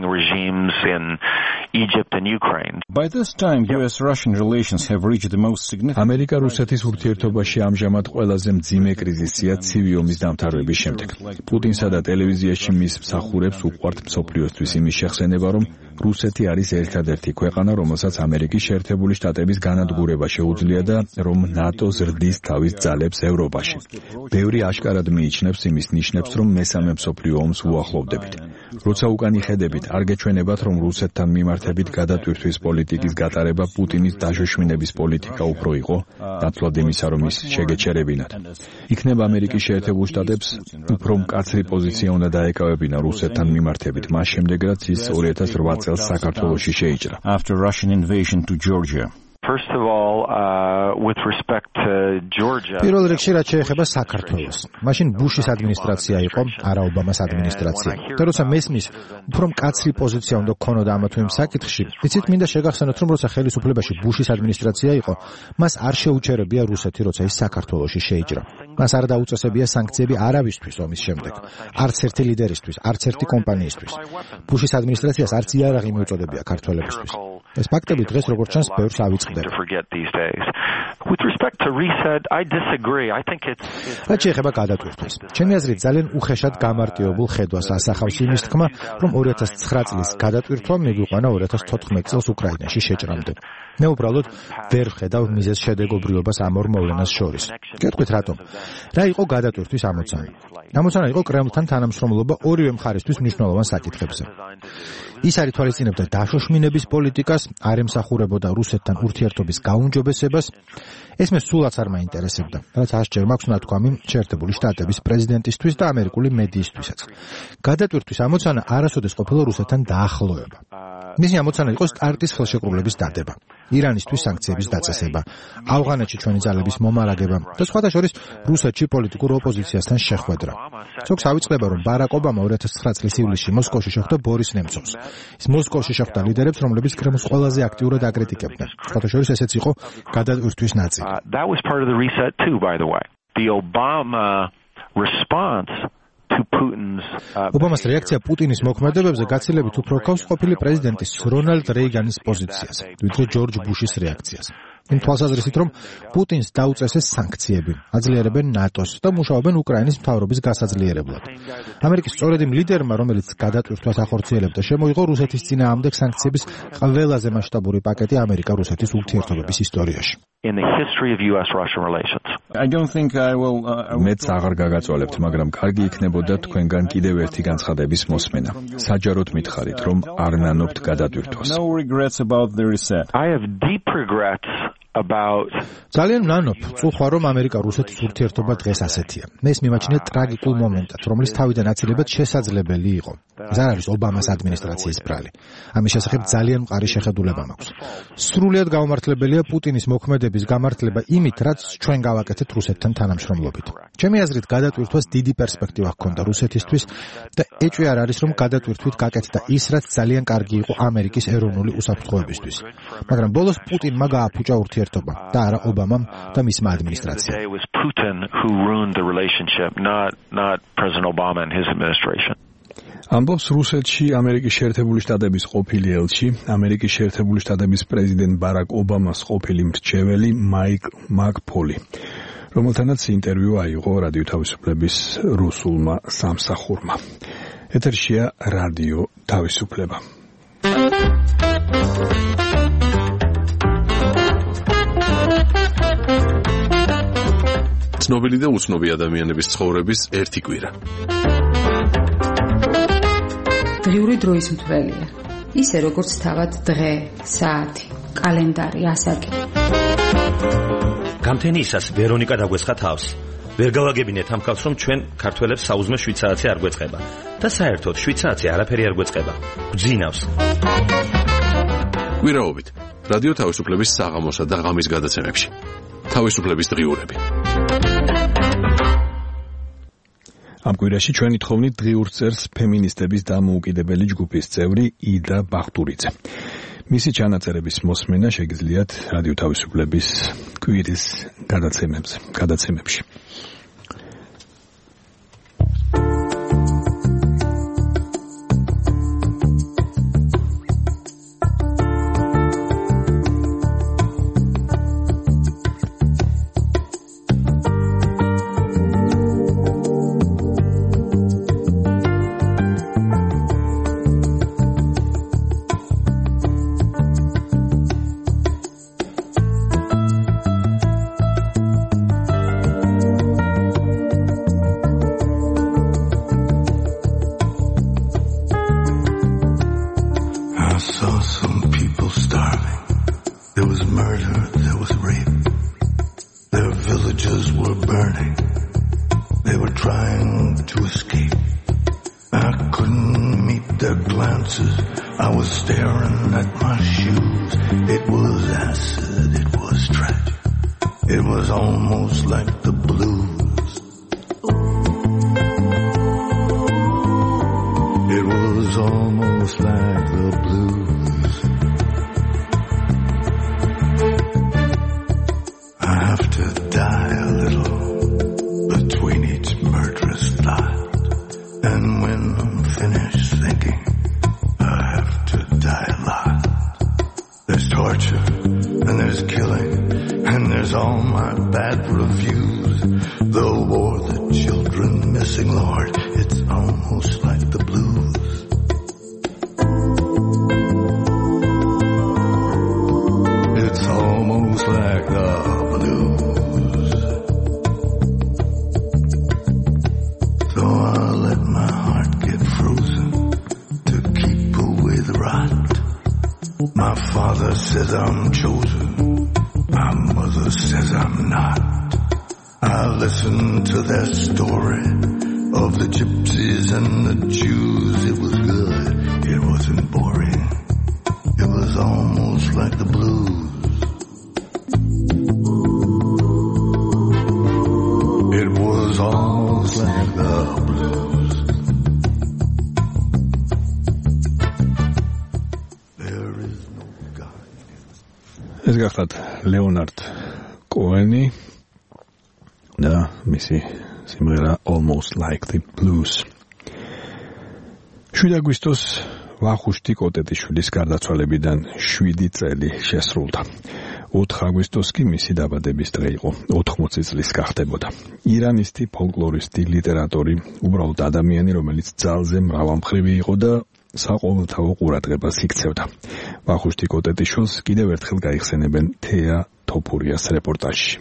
By this time, US-Russian relations have reached the most significant. ამერიკა-რუსეთის ურთიერთობაში ამჟამად ყველაზე მძიმე კრიზისია ცივი ომის დამთავრების შემდეგ. პუტინსა და ტელევიზიაში მის მსახურებს უყვართ მსოფლიოსთვის იმის შეხსენება, რომ რუსეთი არის ერთადერთი ქვეყანა, რომელსაც ამერიკის შეერთებული შტატების განადგურება შეუძლია და რომ ნატო ზრდის თავის ძალებს ევროპაში. ბევრი აშკარად მიიჩნევს იმის ნიშნებს, რომ მესამე მსოფლიო ომს უახლოვდებით. როცა უკან იხედებით, არ გეჩვენებათ, რომ რუსეთთან მიმართებით გადატვირთვის პოლიტიკის გატარება პუტინის დაშოშმინების პოლიტიკა უფრო იყო, ნაცვლად იმისა, რომ ის შეგეჩერებინათ. იქნება ამერიკის შეერთებულ შტატებს უფრო მკაცრი პოზიცია უნდა დაეკავებინა რუსეთთან მიმართებით, მას შემდეგ, რაც ის 2008 წელს საქართველოში შეიჭრა.
After Russian invasion to Georgia.
First of all, with respect to
პირველ რიგში რაც შეეხება საქართველოს. მაშინ ბუშის ადმინისტრაცია იყო, არა ობამას ადმინისტრაცია. და როცა მესმის, უფრო მკაცრი პოზიცია უნდა ქონოდა ამა თუ იმ საკითხში, იცით, მინდა შეგახსენოთ, რომ როცა ხელისუფლებაში ბუშის ადმინისტრაცია იყო, მას არ შეუჩერებია რუსეთი, როცა ის საქართველოში შეიჭრა. მას არ დაუწესებია სანქციები არავისთვის ომის შემდეგ. არც ერთი ლიდერისთვის, არც ერთი კომპანიისთვის. ბუშის ადმინისტრაციას არც იარაღი მიუწოდებია ქართველებისთვის. ეს ფაქტები დღეს როგორც ჩანს ბევრს ავიწყდება.
With respect to reset, I disagree. I think it's
რაც შეეხება გადატვირთვას. ჩემი აზრით ძალიან უხეშად გამარტივებულ ხედვას ასახავს იმის თქმა, რომ 2009 წლის გადატვირთვა მიგვიყვანა 2014 წელს უკრაინაში შეჭრამდე. მე უბრალოდ ვერ ვხედავ მიზეზ შედეგობრიობას ამ ორ მოვლენას შორის. გეტყვით რატომ? რა იყო გადატვირთვის ამოცანა? ამოცანა იყო კრემლთან თანამშრომლობა ორივე მხარისთვის მნიშვნელოვან საკითხებზე. ის არ ითვალისწინებდა დაშოშმინების პოლიტიკას, არ ემსახურებოდა რუსეთთან ურთიერთობის გაუმჯობესებას. ეს მე სულაც არ მაინტერესებდა, რაც ასჯერ მაქვს ნათქვამი შეერთებული შტატების პრეზიდენტისთვის და ამერიკული მედიისთვისაც. გადატვირთვის ამოცანა არასოდეს ყოფილა რუსეთთან დაახლოება. მისი ამოცანა იყო სტარტის ხელშეკრულების დადება, ირანისთვის სანქციების დაწესება, ავღანეთში ჩვენი ძალების მომარაგება და სხვათა შორის რუსეთში პოლიტიკურ ოპოზიციასთან შეხვედრა. ზოგს ავიწყდება, რომ ბარაკ ობამა 2009 წლის ივლისში მოსკოვში შეხვდა ბორის ნემცოვს. ის მოსკოვში შეხვდა ლიდერებს, რომლებიც კრემლს ყველაზე აქტიურად აკრიტიკებდნენ. სხვათა შორის ესეც იყო გადატვირთვის ნაწილი.
That was part of the reset too, by the way. The Obama response to Putin's
ობამას რეაქცია პუტინის მოქმედებებზე გაცილებით უფრო ჰგავს ყოფილი პრეზიდენტის რონალდ რეიგანის პოზიციას, ვიდრე ჯორჯ ბუშის რეაქციას. იმ თვალსაზრისით, რომ პუტინს დაუწესეს სანქციები, აძლიერებენ ნატოს და მუშაობენ უკრაინის მთავრობის გასაძლიერებლად. ამერიკის სწორედ იმ ლიდერმა, რომელიც გადატვირთვას ახორციელებდა, შემოიღო რუსეთის წინააღმდეგ სანქციების ყველაზე მასშტაბური პაკეტი ამერიკა-რუსეთის ურთიერთობების ისტორიაში.
In the history of US-Russian relations.
I don't think I will მეც აღარ გაგაწვალებთ, მაგრამ კარგი იქნებოდა თქვენგან კიდევ ერთი განცხადების მოსმენა. საჯაროდ მითხარით, რომ არ ნანობთ გადატვირთვას.
No regrets about the reset.
I have deep regrets about
ძალიან ნანობ, წუხვა რომ ამერიკა-რუსეთის ურთიერთობა დღეს ასეთია. მე ეს მიმაჩნია ტრაგიკულ მომენტად, რომლის თავიდან აცილება შესაძლებელი იყო. ეს არ არის ობამას ადმინისტრაციის ბრალი. ამის შესახებ ძალიან მყარი შეხედულება მაქვს. სრულიად გაუმართლებელია პუტინის მოქმედების გამართლება იმით, რაც ჩვენ გავაკეთეთ რუსეთთან თანამშრომლობით. ჩემი აზრით, გადატვირთვას დიდი პერსპექტივა ჰქონდა რუსეთისთვის და ეჭვი არ არის, რომ გადატვირთვით გაკეთდა ის, რაც ძალიან კარგი იყო ამერიკის ეროვნული უსაფრთხოებისთვის. მაგრამ ბოლოს პუტინმა გააფუჭა ურთიერთობა და არა ობამამ და მისმა ადმინისტრაციამ.
It was Putin who ruined the relationship, not President Obama and his administration.
ამბობს რუსეთში ამერიკის შეერთებული შტატების ყოფილი ელჩი, ამერიკის შეერთებული შტატების პრეზიდენტ ბარაკ ობამას ყოფილი მრჩეველი მაიკ მაკფოლი, რომელთანაც ინტერვიუ აიღო რადიო თავისუფლების რუსულმა სამსახურმა. ეთერშია რადიო თავისუფლება.
ცნობილი და უცნობი ადამიანების ცხოვრების ერთი კვირა.
დღიური დროის მთვრელია. ისე როგორც თავად დღე, საათი, კალენდარი, ასაკი.
გამთენიისას ვერონიკა დაგვესხა თავს. ვერ გავაგებინეთ ამ ხალხს, რომ ჩვენ ქართველებს საუზმე 7 საათი არ გვეწყება და საერთოდ 7 საათი არაფერი არ გვეწყება. გვძინავს.
კვირაობით რადიო თავისუფლების საღამოსა და ღამის გადაცემებში. თავისუფლების დღიურები.
ამ კვირაში ჩვენ ითხოვნით დღიურ წერს ფემინისტების დამოუკიდებელი ჯგუფის წევრი იდა ბახტურიძე. მისი ჩანაწერების მოსმენა შეგიძლიათ რადიო თავისუფლების კვირის გადაცემებში.
It was almost like the blues. It was almost like the blues. I have to die a little between each murderous thought. And when I'm finished thinking, I have to die a lot. There's torture, and there's killing, and there's all my bad reviews. The war, the children missing, Lord, it's almost like the blues. It's almost like the blues. So I'll let my heart get frozen to keep away the rot. My father says I'm chosen, my mother says I'm not. I listen to their story of the gypsies and the Jews. It was good, it wasn't boring. It was almost like the blues. It was almost like the blues. There is no God.
ეს გახლავთ ლეონარდ კოენი და მისი სიმღერა Almost Like the Blues. 7 აგვისტოს ვახუშტი კოტეტიშვილის გარდაცვალებიდან 7 წელი შესრულდა. 4 აგვისტოს კი მისი დაბადების დღე იყო. 80 წლის გახდებოდა. ირანისტი, ფოლკლორისტი, ლიტერატორი, უბრალოდ ადამიანი, რომელიც ძალზე მრავალმხრივი იყო და საყოველთაო ყურადღებას იქცევდა. ვახუშტი კოტეტიშვილს კიდევ ერთხელ გაიხსენებენ თეა თოფურიას რეპორტაჟში.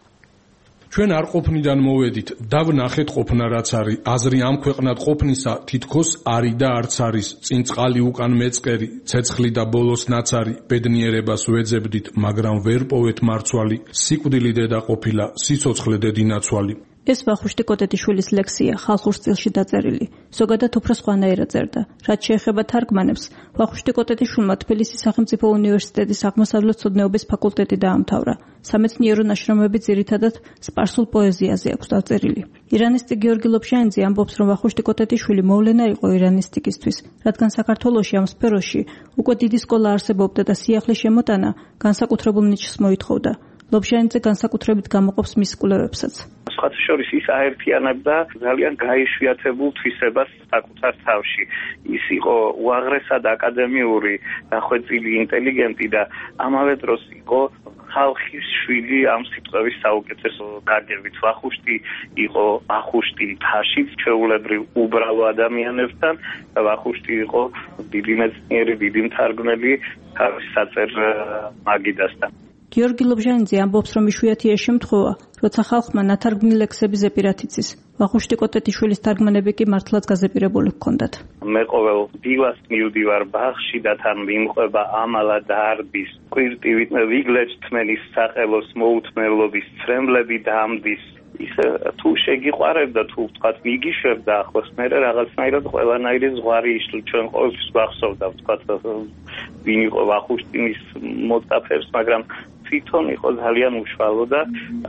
ჩვენ არ ყოფნიდან მოვედით და ვნახეთ ყოფნა რაც არის. აზრი ამ ქვეყნად ყოფნისა თითქოს არის და არც არის. წინ წყალი უკან მეწყერი, ცეცხლი და ბოლოს ნაცარი. ბედნიერებას ვეძებდით, მაგრამ ვერ პოვეთ მარცვალი. სიკვდილი დედა ყოფილა, სიცოცხლე დედინაცვალი.
ეს ვახუშტი კოტეტიშვილის ლექსია, ხალხურ სტილში დაწერილი. ზოგადად უფრო სხვანაირად წერდა. რაც შეეხება თარგმანებს, ვახუშტი კოტეტიშვილმა თბილისის სახელმწიფო უნივერსიტეტის აღმოსავლეთმცოდნეობის ფაკულტეტი დაამთავრა. სამეცნიერო ნაშრომები ძირითადად სპარსულ პოეზიაზე აქვს დაწერილი. ირანისტი გიორგი ლობჟანიძე ამბობს, რომ ვახუშტი კოტეტიშვილი მოვლენა იყო ირანისტიკისთვის, რადგან საქართველოში ამ სფეროში უკვე დიდი სკოლა არსებობდა და სიახლის შემოტანა განსაკუთრებულ ნიშს მოითხოვდა. ლობჟანიძე განსაკუთრებით გამოყოფს მის კვლევებსაც.
სხვათა შორის ის აერთიანებდა ძალიან გაიშვიათებულ თვისებას საკუთარ თავში. ის იყო უაღრესად აკადემიური, დახვეწილი ინტელიგენტი და ამავე დროს იყო ხალხის შვილი ამ სიტყვების საუკეთესო გაგებით. ვახუშტი იყო ვახუშტი თაშით, ჩვეულებრივ უბრალო ადამიანებთან და ვახუშტი იყო დიდი მეცნიერი, დიდი მთარგმნელი თავის საწერ მაგიდასთან.
გიორგი ლობჟანიძე ამბობს, რომ იშვიათია შემთხვევა, როცა ხალხმა ნათარგმნი ლექსები ზეპირად იცის. ვახუშტი კოტეტიშვილის თარგმანები კი მართლაც გაზეპირებული ჰქონდათ.
მე ყოველ დილას მივდივარ ბაღში და თან მიმყვება ამალა დარდის, კვირტივით ვიგლეჭ თმელის საყელოს მოუთმელობის ცრემლები დამდის. ის თუ შეგიყვარებდა, თუ ვთქვათ მიგიშვებდა ახლოს, მე რაღაცნაირად ყველანაირი ზღვარი იშლ ჩვენ ყოველთვის ვახსოვდა, ვთქვათ ვინ იყო ვახუშტინის მოწაფეებს, მაგრამ თვითონ იყო ძალიან უშუალო და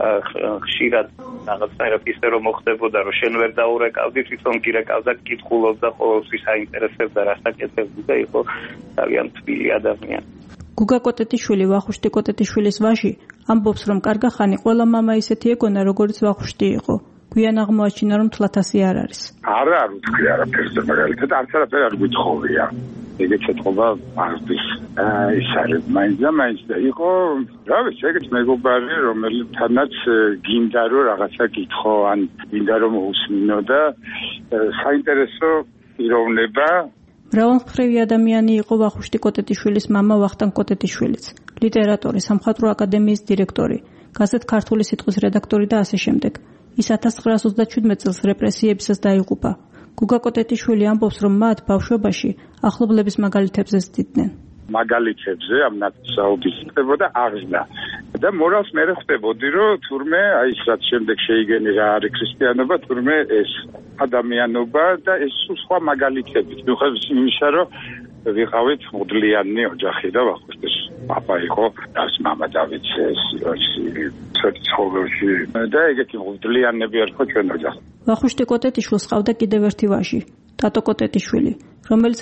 ხშირად რაღაცნაირად ისე რომ მოხდებოდა, რომ შენ ვერ დაურეკავდი, თვითონ კი რეკავდა, კითხულობდა, ყოველთვის აინტერესებდა რასაკეთებდი და იყო ძალიან თბილი ადამიანი.
გუგა კოტეტიშვილი, ვახუშტი კოტეტიშვილის ვაჟი, ამბობს, რომ კარგა ხანი ყველა მამა ისეთი ეგონა, როგორც ვახუშტი იყო. გვიან აღმოაჩინა, რომ თლათასი არ არის.
არა ვთქვი არაფერზე, მაგალითად არც არაფერი არ გვითხოვია. ეგეც ეთქობა არდის ის არის მაინც და იყო, რა ვიცი, ეგეც მეგობარი, რომელთანაც გინდა რომ რაღაცა გითხო, ან გინდა რომ უსმინო და საინტერესო პიროვნება.
მრავალმხრივი ადამიანი იყო ვახუშტი კოტეტიშვილის მამა ვახტანგ კოტეტიშვილიც, ლიტერატორი, სამხატვრო აკადემიის დირექტორი, გაზეთ ქართული სიტყვის რედაქტორი და ასე შემდეგ. ის 1937 წელს რეპრესიებისას დაიღუპა. გუგა კოტეტიშვილი ამბობს, რომ მათ ბავშვობაში ახლობლების მაგალითებზე ზრდიდნენ.
მაგალითებზე ამ ნაცაობის ხდებოდა აღზრდა და მორალს მე ხვდებოდი, რომ თურმე აი ის რაც შემდეგ შეიგენი რა არის ქრისტიანობა, თურმე ეს ადამიანობა და ეს სხვა მაგალითები. მიუხედავად იმისა, რომ ვიყავით მუდლიანი ოჯახი და ვახუშტის პაპა იყო, დას მამა დავიცეს, ცოტა სოფელში და ეგეთი მღვდლიანები არ ხო ჩვენ ოჯახში.
ვახუშტი კოტეტიშვილს ყავდა კიდევ ერთი ვაჟი, ტატო კოტეტიშვილი, რომელიც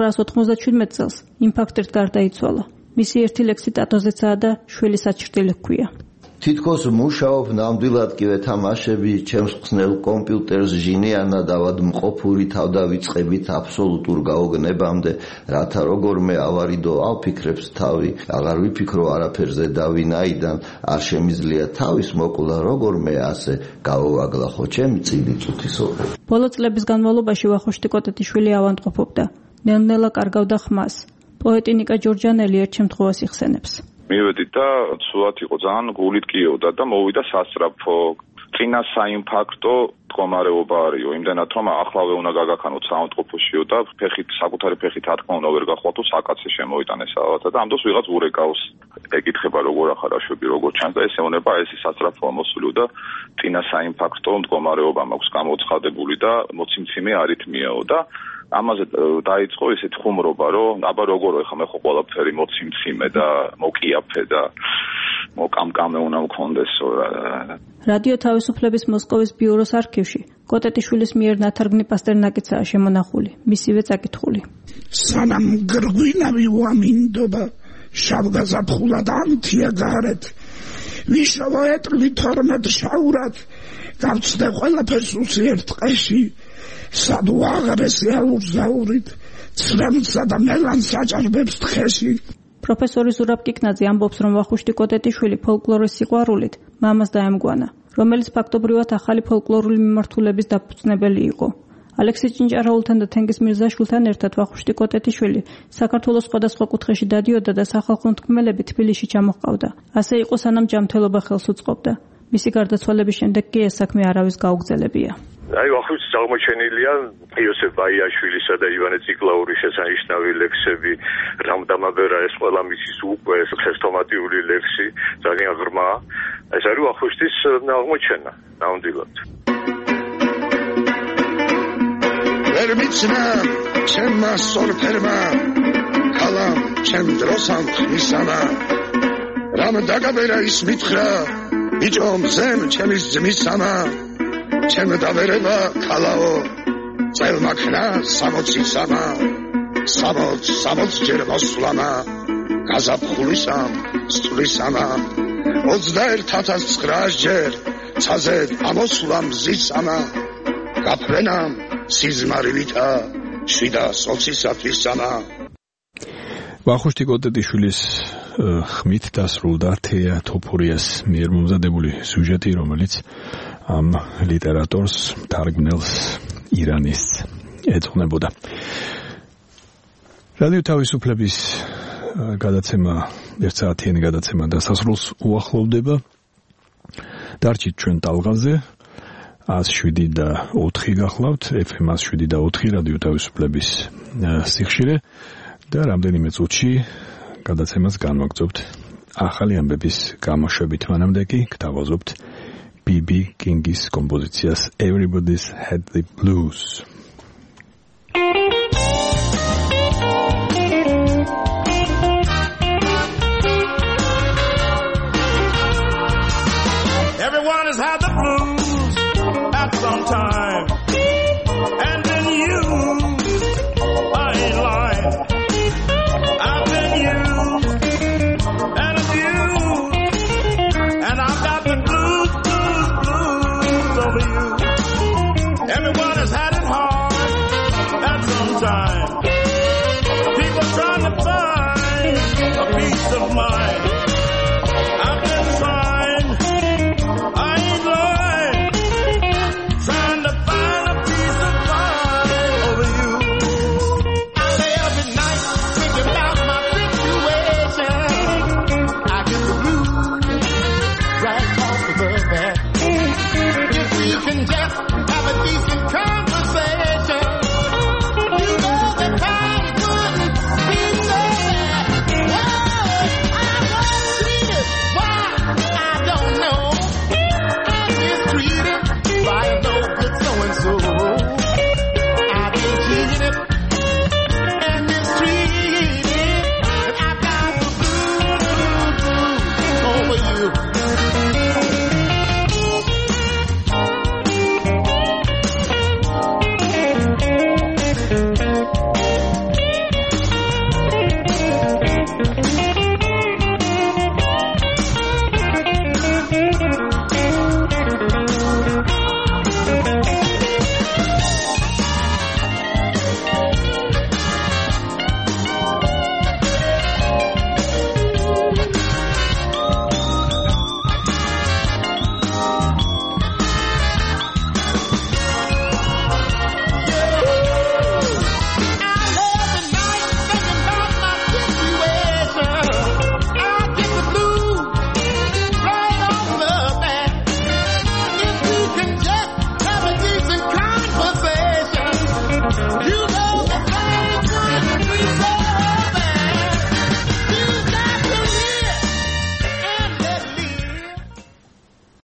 1997 წელს ინფარქტით გარდაიცვალა. მისი ერთი ლექსი ტატოზეცაა და შვილის აჩრდილი ჰქვია.
თითქოს მუშაობ ნამდვილად კი ვეთამაშები ჩემს ხსნელ კომპიუტერს ჟინიანად ავადმყოფური თავდავიწყებით აბსოლუტურ გაოგნებამდე, რათა როგორმე ავარიდო ავფიქრებს თავი, აღარ ვიფიქრო არაფერზე და ვინაიდან არ შემიძლია თავის მოკლა როგორმე ასე გავოვაგლა ხო ჩემი წილი წუთი სოფელი.
ბოლო წლების განმავლობაში ვახუშტი კოტეტიშვილი ავადმყოფობდა. ნელ-ნელა კარგავდა ხმას. პოეტი ნიკა ჯორჯანელი ერთ შემთხვევას იხსენებს.
მივედი და სულად იყო ძალიან გულით კიოდა და მოვიდა სასწრაფო წინა საინფარქტო მდგომარეობა არისო იმდენად რომ ახლავე უნდა გაგაქანოთ საავადმყოფოშიო და ფეხით საკუთარი ფეხით რა თქმა უნდა ვერ გახვალთო საკაცე შემოიტანეს ალბათ და ამ დროს ვიღაც ურეკავს ეკითხება როგორ ახარაშვები როგორ ჩანს და ეს ეუბნება ეს სასწრაფოა მოსული და წინა საინფარქტო მდგომარეობა მაქვს გამოცხადებული და მოციმციმე არითმიაო და ამაზე დაიწყო ესეთ ხუმრობა, რომ აბა როგორ ეხა მე ხო ყველაფერი მოციმციმე და მოკიაფე და მოკამკამე უნდა მქონდესო.
რადიო თავისუფლების მოსკოვის ბიუროს არქივში კოტეტიშვილის მიერ ნათარგმნი პასტერნაკიცაა შემონახული, მისივე წაკითხული.
სანამ გრგვინავი უამინდობა შავგაზაფხულად ამთია გარეთ ვიშავა ეტლი 12 შაურად გავწდე ყველაფერს უსიერ ტყეში სადუ აღარესი აურზაურით ცრემლსა და მელანს აჭარბებს ტყეში.
პროფესორი ზურაბ კიკნაძე ამბობს, რომ ვახუშტი კოტეტიშვილი ფოლკლორის სიყვარულით მამას დაემგვანა, რომელიც ფაქტობრივად ახალი ფოლკლორული მიმართულების დაფუძნებელი იყო. ალექსი ჭინჭარაულთან და თენგიზ მირზაშვილთან ერთად ვახუშტი კოტეტიშვილი საქართველოს სხვადასხვა კუთხეში დადიოდა და სახალხო მთქმელები თბილისში ჩამოჰყავდა. ასე იყო სანამ ჯანმრთელობა ხელს უწყობდა. მისი გარდაცვალების შემდეგ კი ეს საქმე არავის გაუგზელებია.
აი ვახუშტის აღმოჩენილია იოსებ ბაიაშვილისა და ივანე ციკლაურის შესანიშნავი ლექსები, რამდამაბერა ეს ყველა მისის უკვე ხესტომატიური ლექსი, ძალიან ღრმა. ეს არის ვახუშტის აღმოჩენა, ნამდვილად.
ვერ მიცნა ჩემმა სოლფერმა კალამ ჩემ დროსამ ხმისამა რამ დაგაბერა ის მითხრა ბიჭო მზემ ჩემის ძმისამა ჩემ დავერება კალაო წელმაქნა 60-ისამა 60 ჯერ მოსვლამა გაზაფხულისამ სწვლისამა 21900 ჯერ ცაზე ამოსვლამ ზისამა გაფრენამ სიზმარივითა 720-ისამა.
ვახუშტი კოტეტიშვილის ხმით დასრულდა თეა თოფურიას მიერ მომზადებული სიუჟეტი, რომელიც ამ ლიტერატორს თარგმნელს ირანის ეძღვნებოდა. რადიო თავისუფლების გადაცემა, ერთსაათიანი გადაცემა დასასრულს უახლოვდება. დარჩით ჩვენ ტალღაზე 107 და 4 გახლავთ, FM 107 და 4 რადიო თავისუფლების სიხშირე და რამდენიმე წუთში გადაცემას განვაგრძობთ ახალი ამბების გამოშვებით. მანამდე კი გთავაზობთ B.B. King's კომპოზიციას Everybody's Had the Blues.
Everyone has had the blues at some time, and then you, I ain't lying. I've been used and abused, and I've got the blues over you. Everyone has had it hard at some time. People trying to find a peace of mind. I've been trying, I ain't lying, trying to find a peace of mind over you. I lay up at night thinking about my situation. I get the blues right off the bat. If we can just